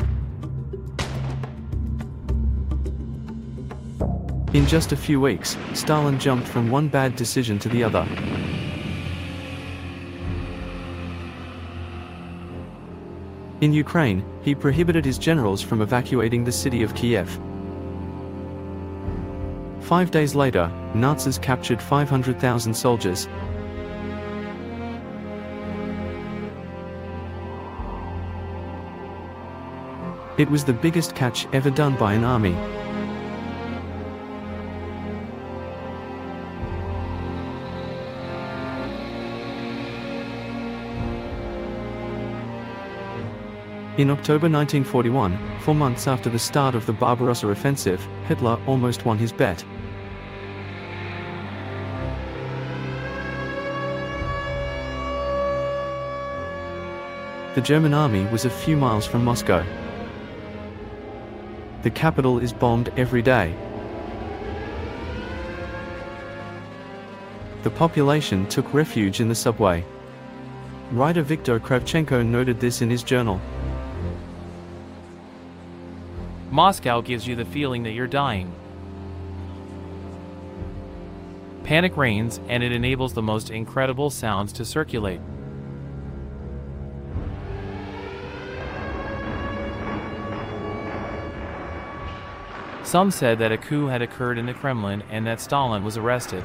In just a few weeks, Stalin jumped from one bad decision to the other. In Ukraine, he prohibited his generals from evacuating the city of Kiev. Five days later, Nazis captured five hundred thousand soldiers. It was the biggest catch ever done by an army. In October nineteen forty-one, four months after the start of the Barbarossa offensive, Hitler almost won his bet. The German army was a few miles from Moscow. The capital is bombed every day. The population took refuge in the subway. Writer Viktor Kravchenko noted this in his journal. Moscow gives you the feeling that you're dying. Panic reigns, and it enables the most incredible sounds to circulate. Some said that a coup had occurred in the Kremlin and that Stalin was arrested.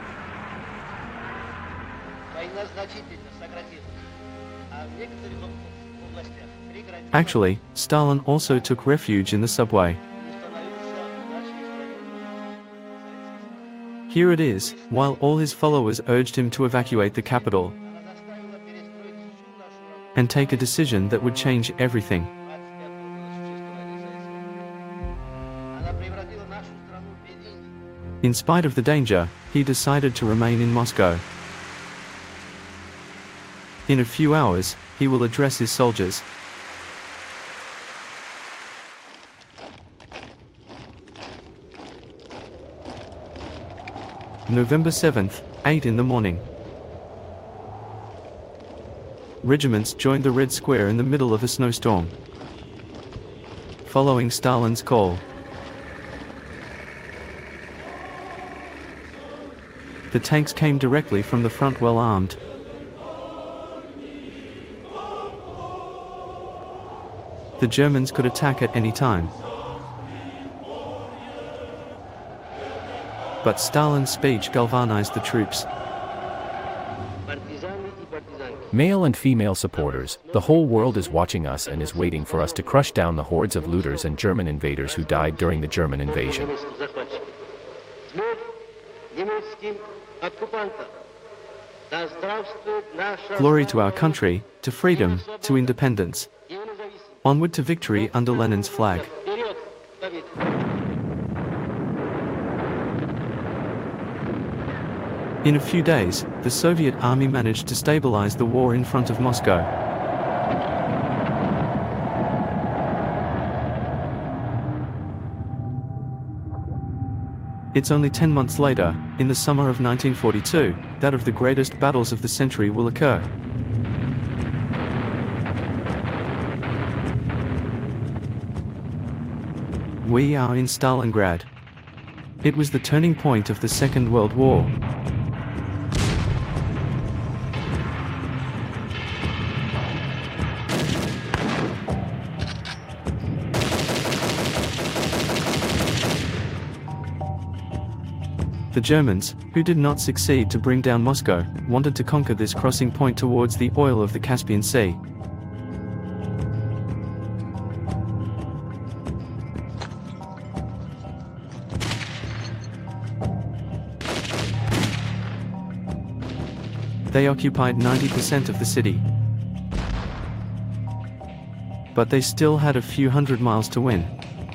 Actually, Stalin also took refuge in the subway. Here it is, while all his followers urged him to evacuate the capital and take a decision that would change everything. In spite of the danger, he decided to remain in Moscow. In a few hours, he will address his soldiers. November seventh, eight in the morning. Regiments joined the Red Square in the middle of a snowstorm. Following Stalin's call, the tanks came directly from the front, well armed. The Germans could attack at any time. But Stalin's speech galvanized the troops. Male and female supporters, the whole world is watching us and is waiting for us to crush down the hordes of looters and German invaders who died during the German invasion. Glory to our country, to freedom, to independence. Onward to victory under Lenin's flag. In a few days, the Soviet army managed to stabilize the war in front of Moscow. It's only ten months later, in the summer of nineteen forty-two, that of the greatest battles of the century will occur. We are in Stalingrad. It was the turning point of the Second World War. The Germans, who did not succeed to bring down Moscow, wanted to conquer this crossing point towards the oil of the Caspian Sea. They occupied ninety percent of the city. But they still had a few hundred miles to win.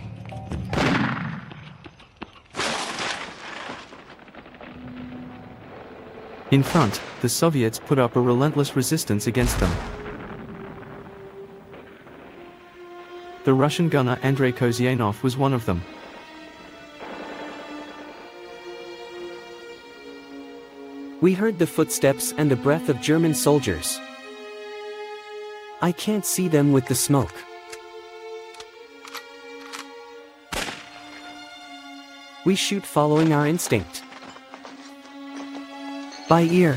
In front, the Soviets put up a relentless resistance against them. The Russian gunner Andrei Kozyanov was one of them. We heard the footsteps and the breath of German soldiers. I can't see them with the smoke. We shoot following our instinct. By ear.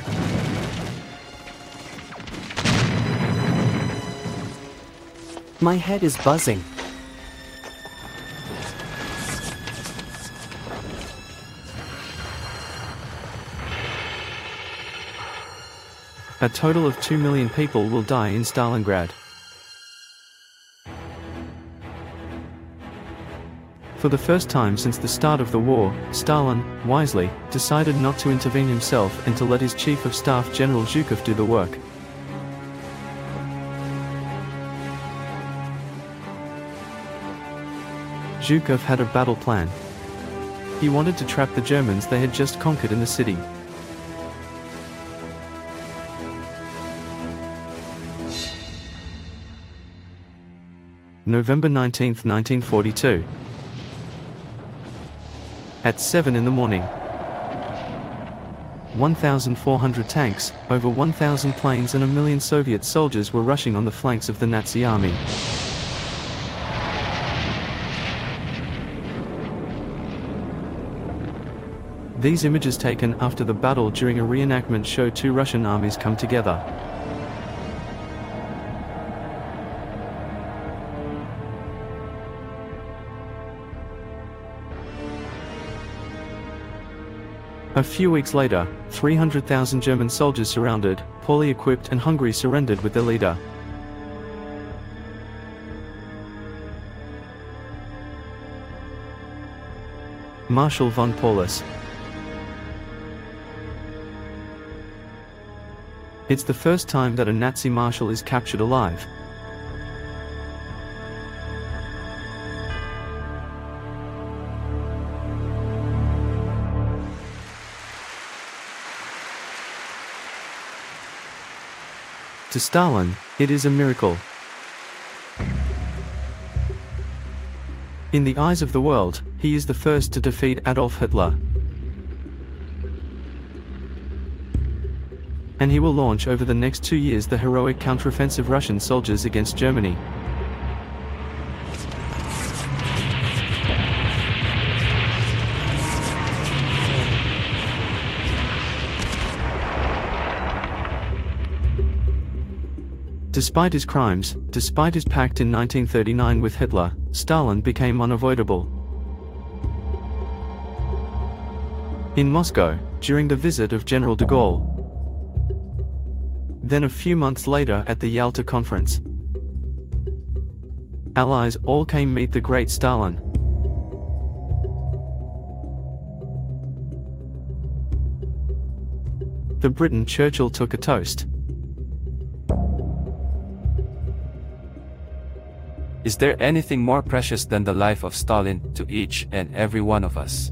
My head is buzzing. A total of two million people will die in Stalingrad. For the first time since the start of the war, Stalin, wisely, decided not to intervene himself and to let his Chief of Staff General Zhukov do the work. Zhukov had a battle plan. He wanted to trap the Germans they had just conquered in the city. November nineteenth, nineteen forty-two. At seven in the morning, one thousand four hundred tanks, over one thousand planes and a million Soviet soldiers were rushing on the flanks of the Nazi army. These images taken after the battle during a reenactment show two Russian armies come together. A few weeks later, three hundred thousand German soldiers surrounded, poorly equipped and hungry surrendered with their leader. Marshal von Paulus. It's the first time that a Nazi marshal is captured alive. To Stalin, it is a miracle. In the eyes of the world, he is the first to defeat Adolf Hitler. And he will launch over the next two years the heroic counteroffensive Russian soldiers against Germany. Despite his crimes, despite his pact in nineteen thirty-nine with Hitler, Stalin became unavoidable. In Moscow, during the visit of General de Gaulle. Then a few months later at the Yalta Conference. Allies all came meet the great Stalin. The Briton Churchill took a toast. Is there anything more precious than the life of Stalin to each and every one of us?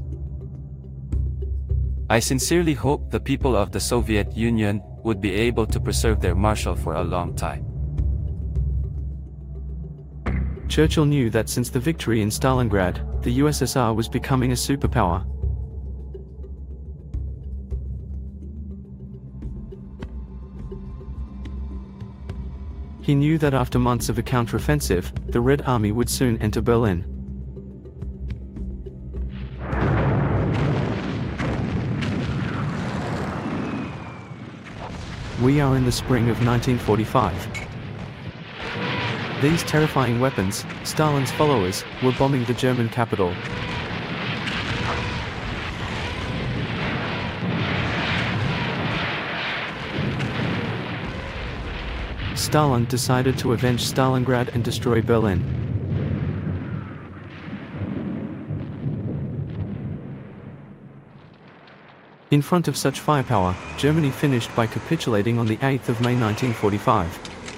I sincerely hope the people of the Soviet Union would be able to preserve their marshal for a long time. Churchill knew that since the victory in Stalingrad, the U S S R was becoming a superpower. He knew that after months of a counteroffensive, the Red Army would soon enter Berlin. We are in the spring of nineteen forty-five. These terrifying weapons, Stalin's followers, were bombing the German capital. Stalin decided to avenge Stalingrad and destroy Berlin. In front of such firepower, Germany finished by capitulating on the eighth of May nineteen forty-five.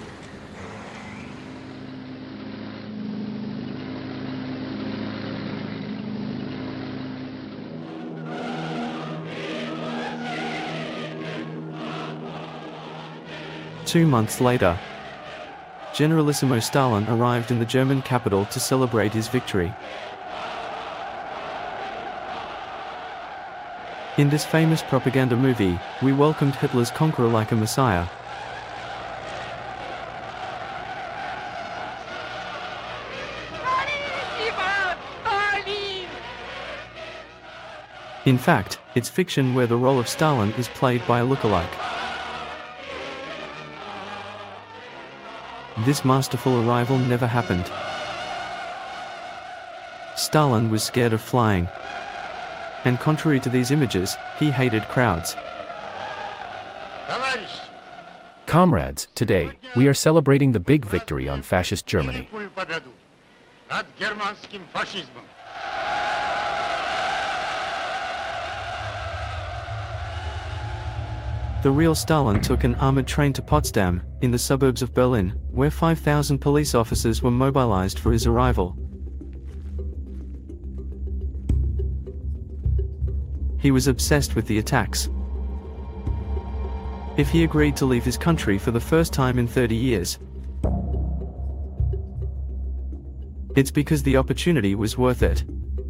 Two months later, Generalissimo Stalin arrived in the German capital to celebrate his victory. In this famous propaganda movie, we welcomed Hitler's conqueror like a messiah. In fact, it's fiction where the role of Stalin is played by a lookalike. This masterful arrival never happened. Stalin was scared of flying. And contrary to these images, he hated crowds. Comrades, today, we are celebrating the big victory on fascist Germany. The real Stalin took an armored train to Potsdam, in the suburbs of Berlin, where five thousand police officers were mobilized for his arrival. He was obsessed with the attacks. If he agreed to leave his country for the first time in thirty years, it's because the opportunity was worth it.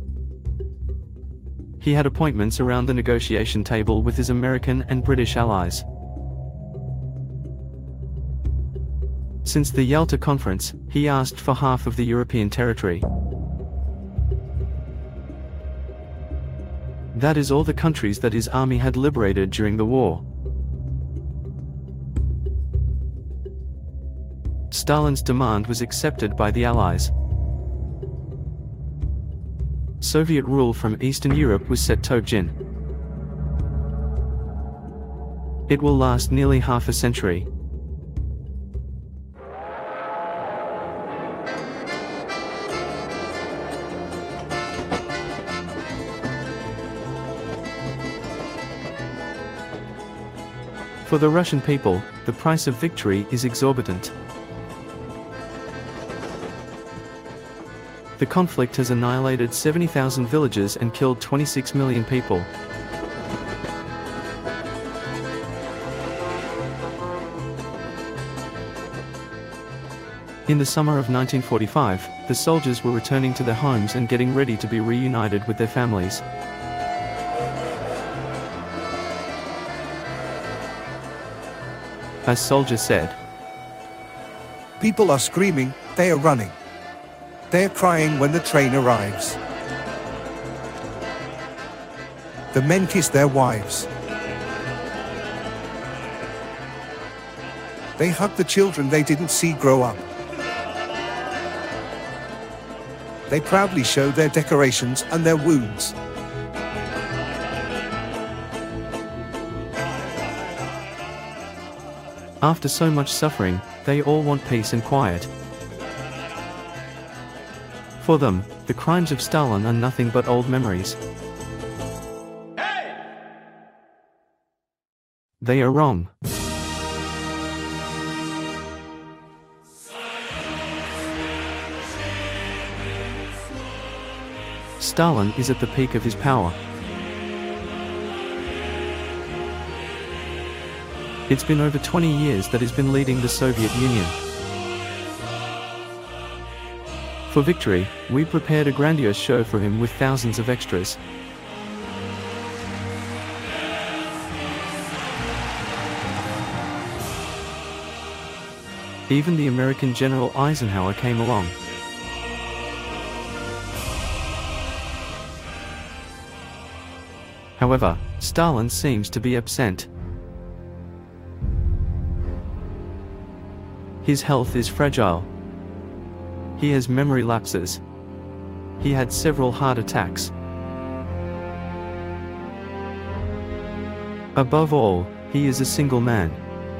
He had appointments around the negotiation table with his American and British allies. Since the Yalta Conference, he asked for half of the European territory. That is all the countries that his army had liberated during the war. Stalin's demand was accepted by the Allies. Soviet rule from Eastern Europe was set to begin. It will last nearly half a century. For the Russian people, the price of victory is exorbitant. The conflict has annihilated seventy thousand villages and killed twenty-six million people. In the summer of nineteen forty-five, the soldiers were returning to their homes and getting ready to be reunited with their families. A soldier said, "People are screaming, they are running. They're crying when the train arrives. The men kiss their wives. They hug the children they didn't see grow up. They proudly show their decorations and their wounds. After so much suffering, they all want peace and quiet. For them, the crimes of Stalin are nothing but old memories. Hey! They are wrong. Stalin is at the peak of his power. It's been over twenty years that he's been leading the Soviet Union. For victory, we prepared a grandiose show for him with thousands of extras. Even the American General Eisenhower came along. However, Stalin seems to be absent. His health is fragile. He has memory lapses. He had several heart attacks. Above all, he is a single man.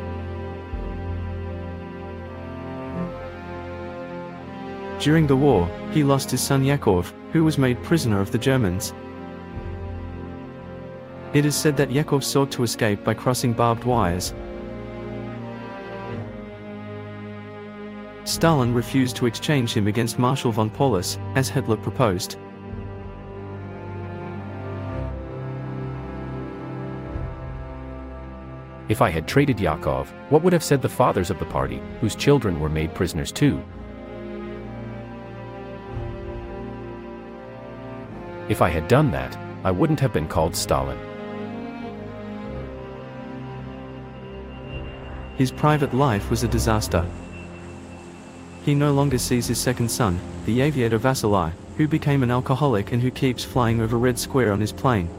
During the war, he lost his son Yakov, who was made prisoner of the Germans. It is said that Yakov sought to escape by crossing barbed wires. Stalin refused to exchange him against Marshal von Paulus, as Hitler proposed. If I had traded Yakov, what would have said the fathers of the party, whose children were made prisoners too? If I had done that, I wouldn't have been called Stalin. His private life was a disaster. He no longer sees his second son, the aviator Vasily, who became an alcoholic and who keeps flying over Red Square on his plane.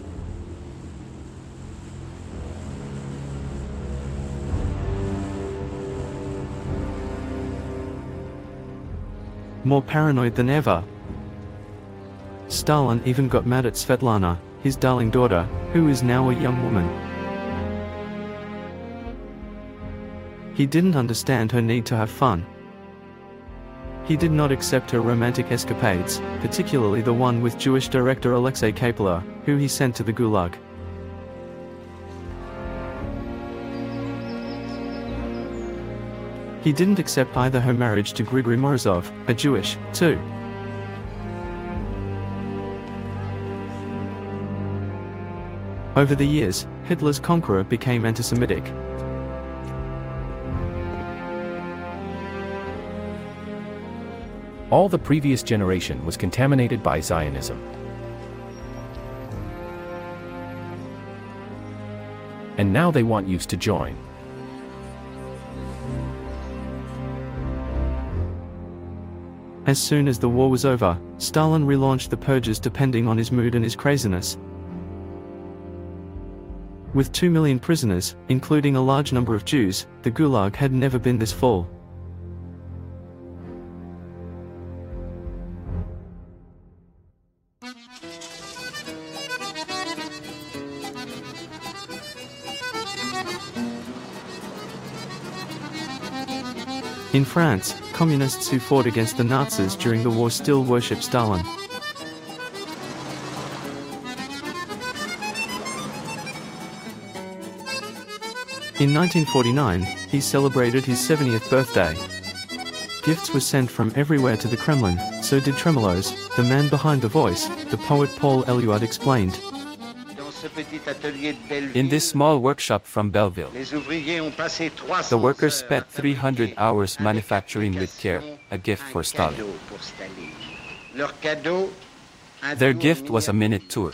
More paranoid than ever, Stalin even got mad at Svetlana, his darling daughter, who is now a young woman. He didn't understand her need to have fun. He did not accept her romantic escapades, particularly the one with Jewish director Alexei Kapler, who he sent to the Gulag. He didn't accept either her marriage to Grigory Morozov, a Jewish, too. Over the years, Hitler's conqueror became anti-Semitic. All the previous generation was contaminated by Zionism. And now they want you to join. As soon as the war was over, Stalin relaunched the purges depending on his mood and his craziness. With two million prisoners, including a large number of Jews, the Gulag had never been this full. In France, communists who fought against the Nazis during the war still worship Stalin. In nineteen forty-nine, he celebrated his seventieth birthday. Gifts were sent from everywhere to the Kremlin, so did tremolos, the man behind the voice, the poet Paul Eluard explained. In this small workshop from Belleville, the workers spent three hundred hours manufacturing with care a gift for Stalin. Their gift was a minute tour.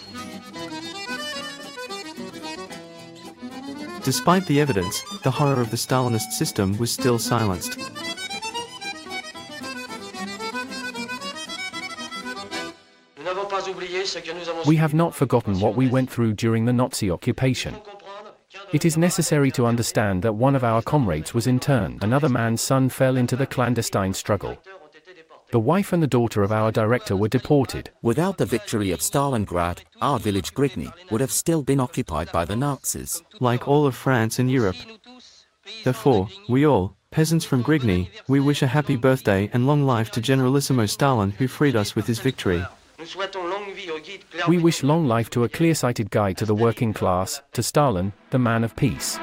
Despite the evidence, the horror of the Stalinist system was still silenced. We have not forgotten what we went through during the Nazi occupation. It is necessary to understand that one of our comrades was interned. Another man's son fell into the clandestine struggle. The wife and the daughter of our director were deported. Without the victory of Stalingrad, our village Grigny would have still been occupied by the Nazis. Like all of France and Europe. Therefore, we all, peasants from Grigny, we wish a happy birthday and long life to Generalissimo Stalin, who freed us with his victory. We wish long life to a clear-sighted guide to the working class, to Stalin, the man of peace.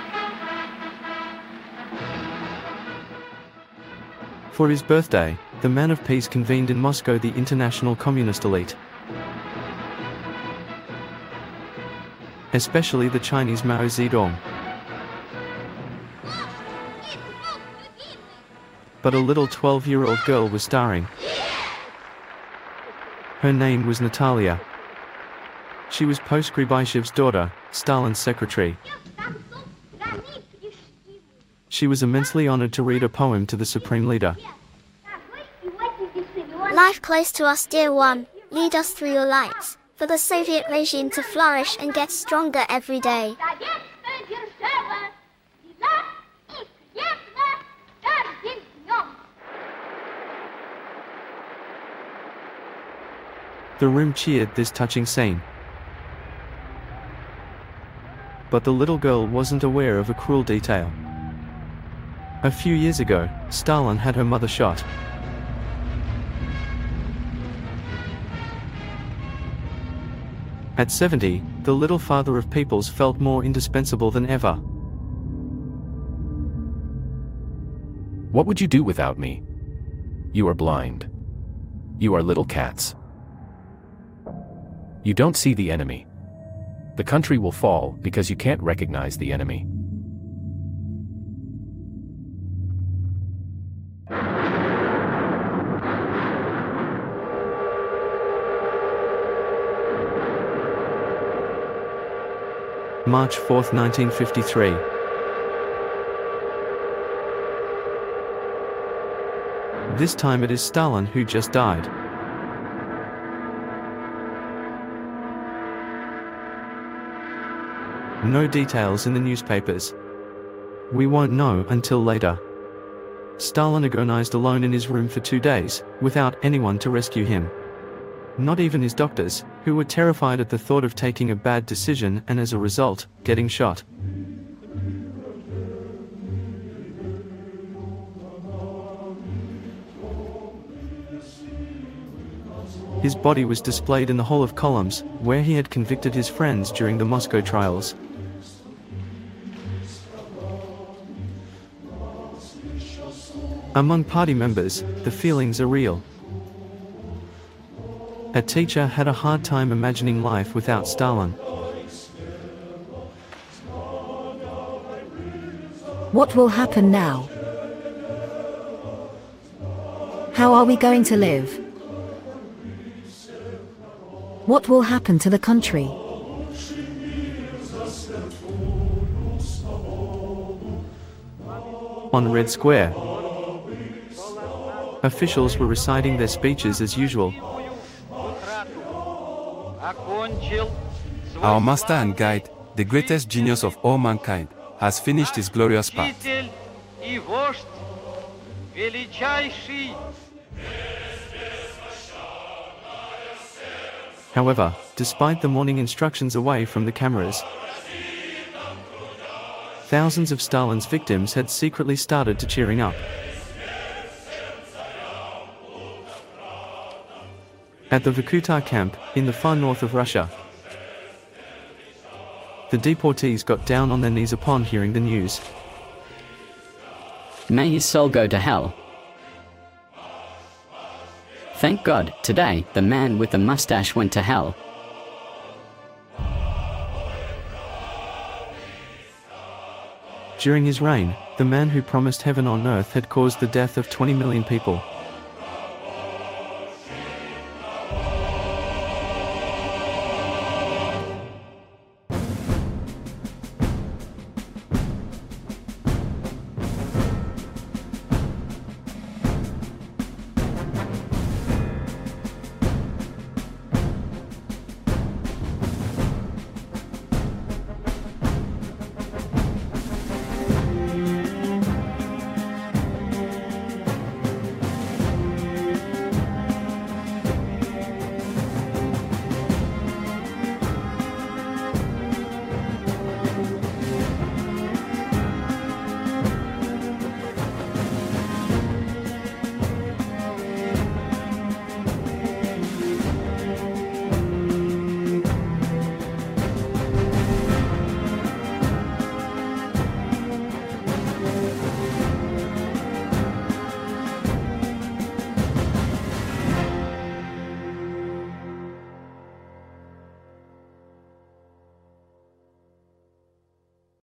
For his birthday, the man of peace convened in Moscow the international communist elite. Especially the Chinese Mao Zedong. But a little twelve-year-old girl was starring. Her name was Natalia. She was Post-Gribashev's daughter, Stalin's secretary. She was immensely honored to read a poem to the Supreme Leader. Life close to us, dear one, lead us through your lights, for the Soviet regime to flourish and get stronger every day. The room cheered this touching scene. But the little girl wasn't aware of a cruel detail. A few years ago, Stalin had her mother shot. At seventy, the little father of peoples felt more indispensable than ever. What would you do without me? You are blind. You are little cats. You don't see the enemy. The country will fall because you can't recognize the enemy. March fourth, nineteen fifty-three. This time it is Stalin who just died. No details in the newspapers. We won't know until later. Stalin agonized alone in his room for two days, without anyone to rescue him. Not even his doctors, who were terrified at the thought of taking a bad decision and as a result, getting shot. His body was displayed in the Hall of Columns, where he had convicted his friends during the Moscow trials. Among party members, the feelings are real. A teacher had a hard time imagining life without Stalin. What will happen now? How are we going to live? What will happen to the country? On Red Square, officials were reciting their speeches as usual. Our master and guide, the greatest genius of all mankind, has finished his glorious part. However, despite the morning instructions away from the cameras, thousands of Stalin's victims had secretly started to cheering up. At the Vorkuta camp, in the far north of Russia, the deportees got down on their knees upon hearing the news. May his soul go to hell. Thank God, today, the man with the mustache went to hell. During his reign, the man who promised heaven on earth had caused the death of twenty million people.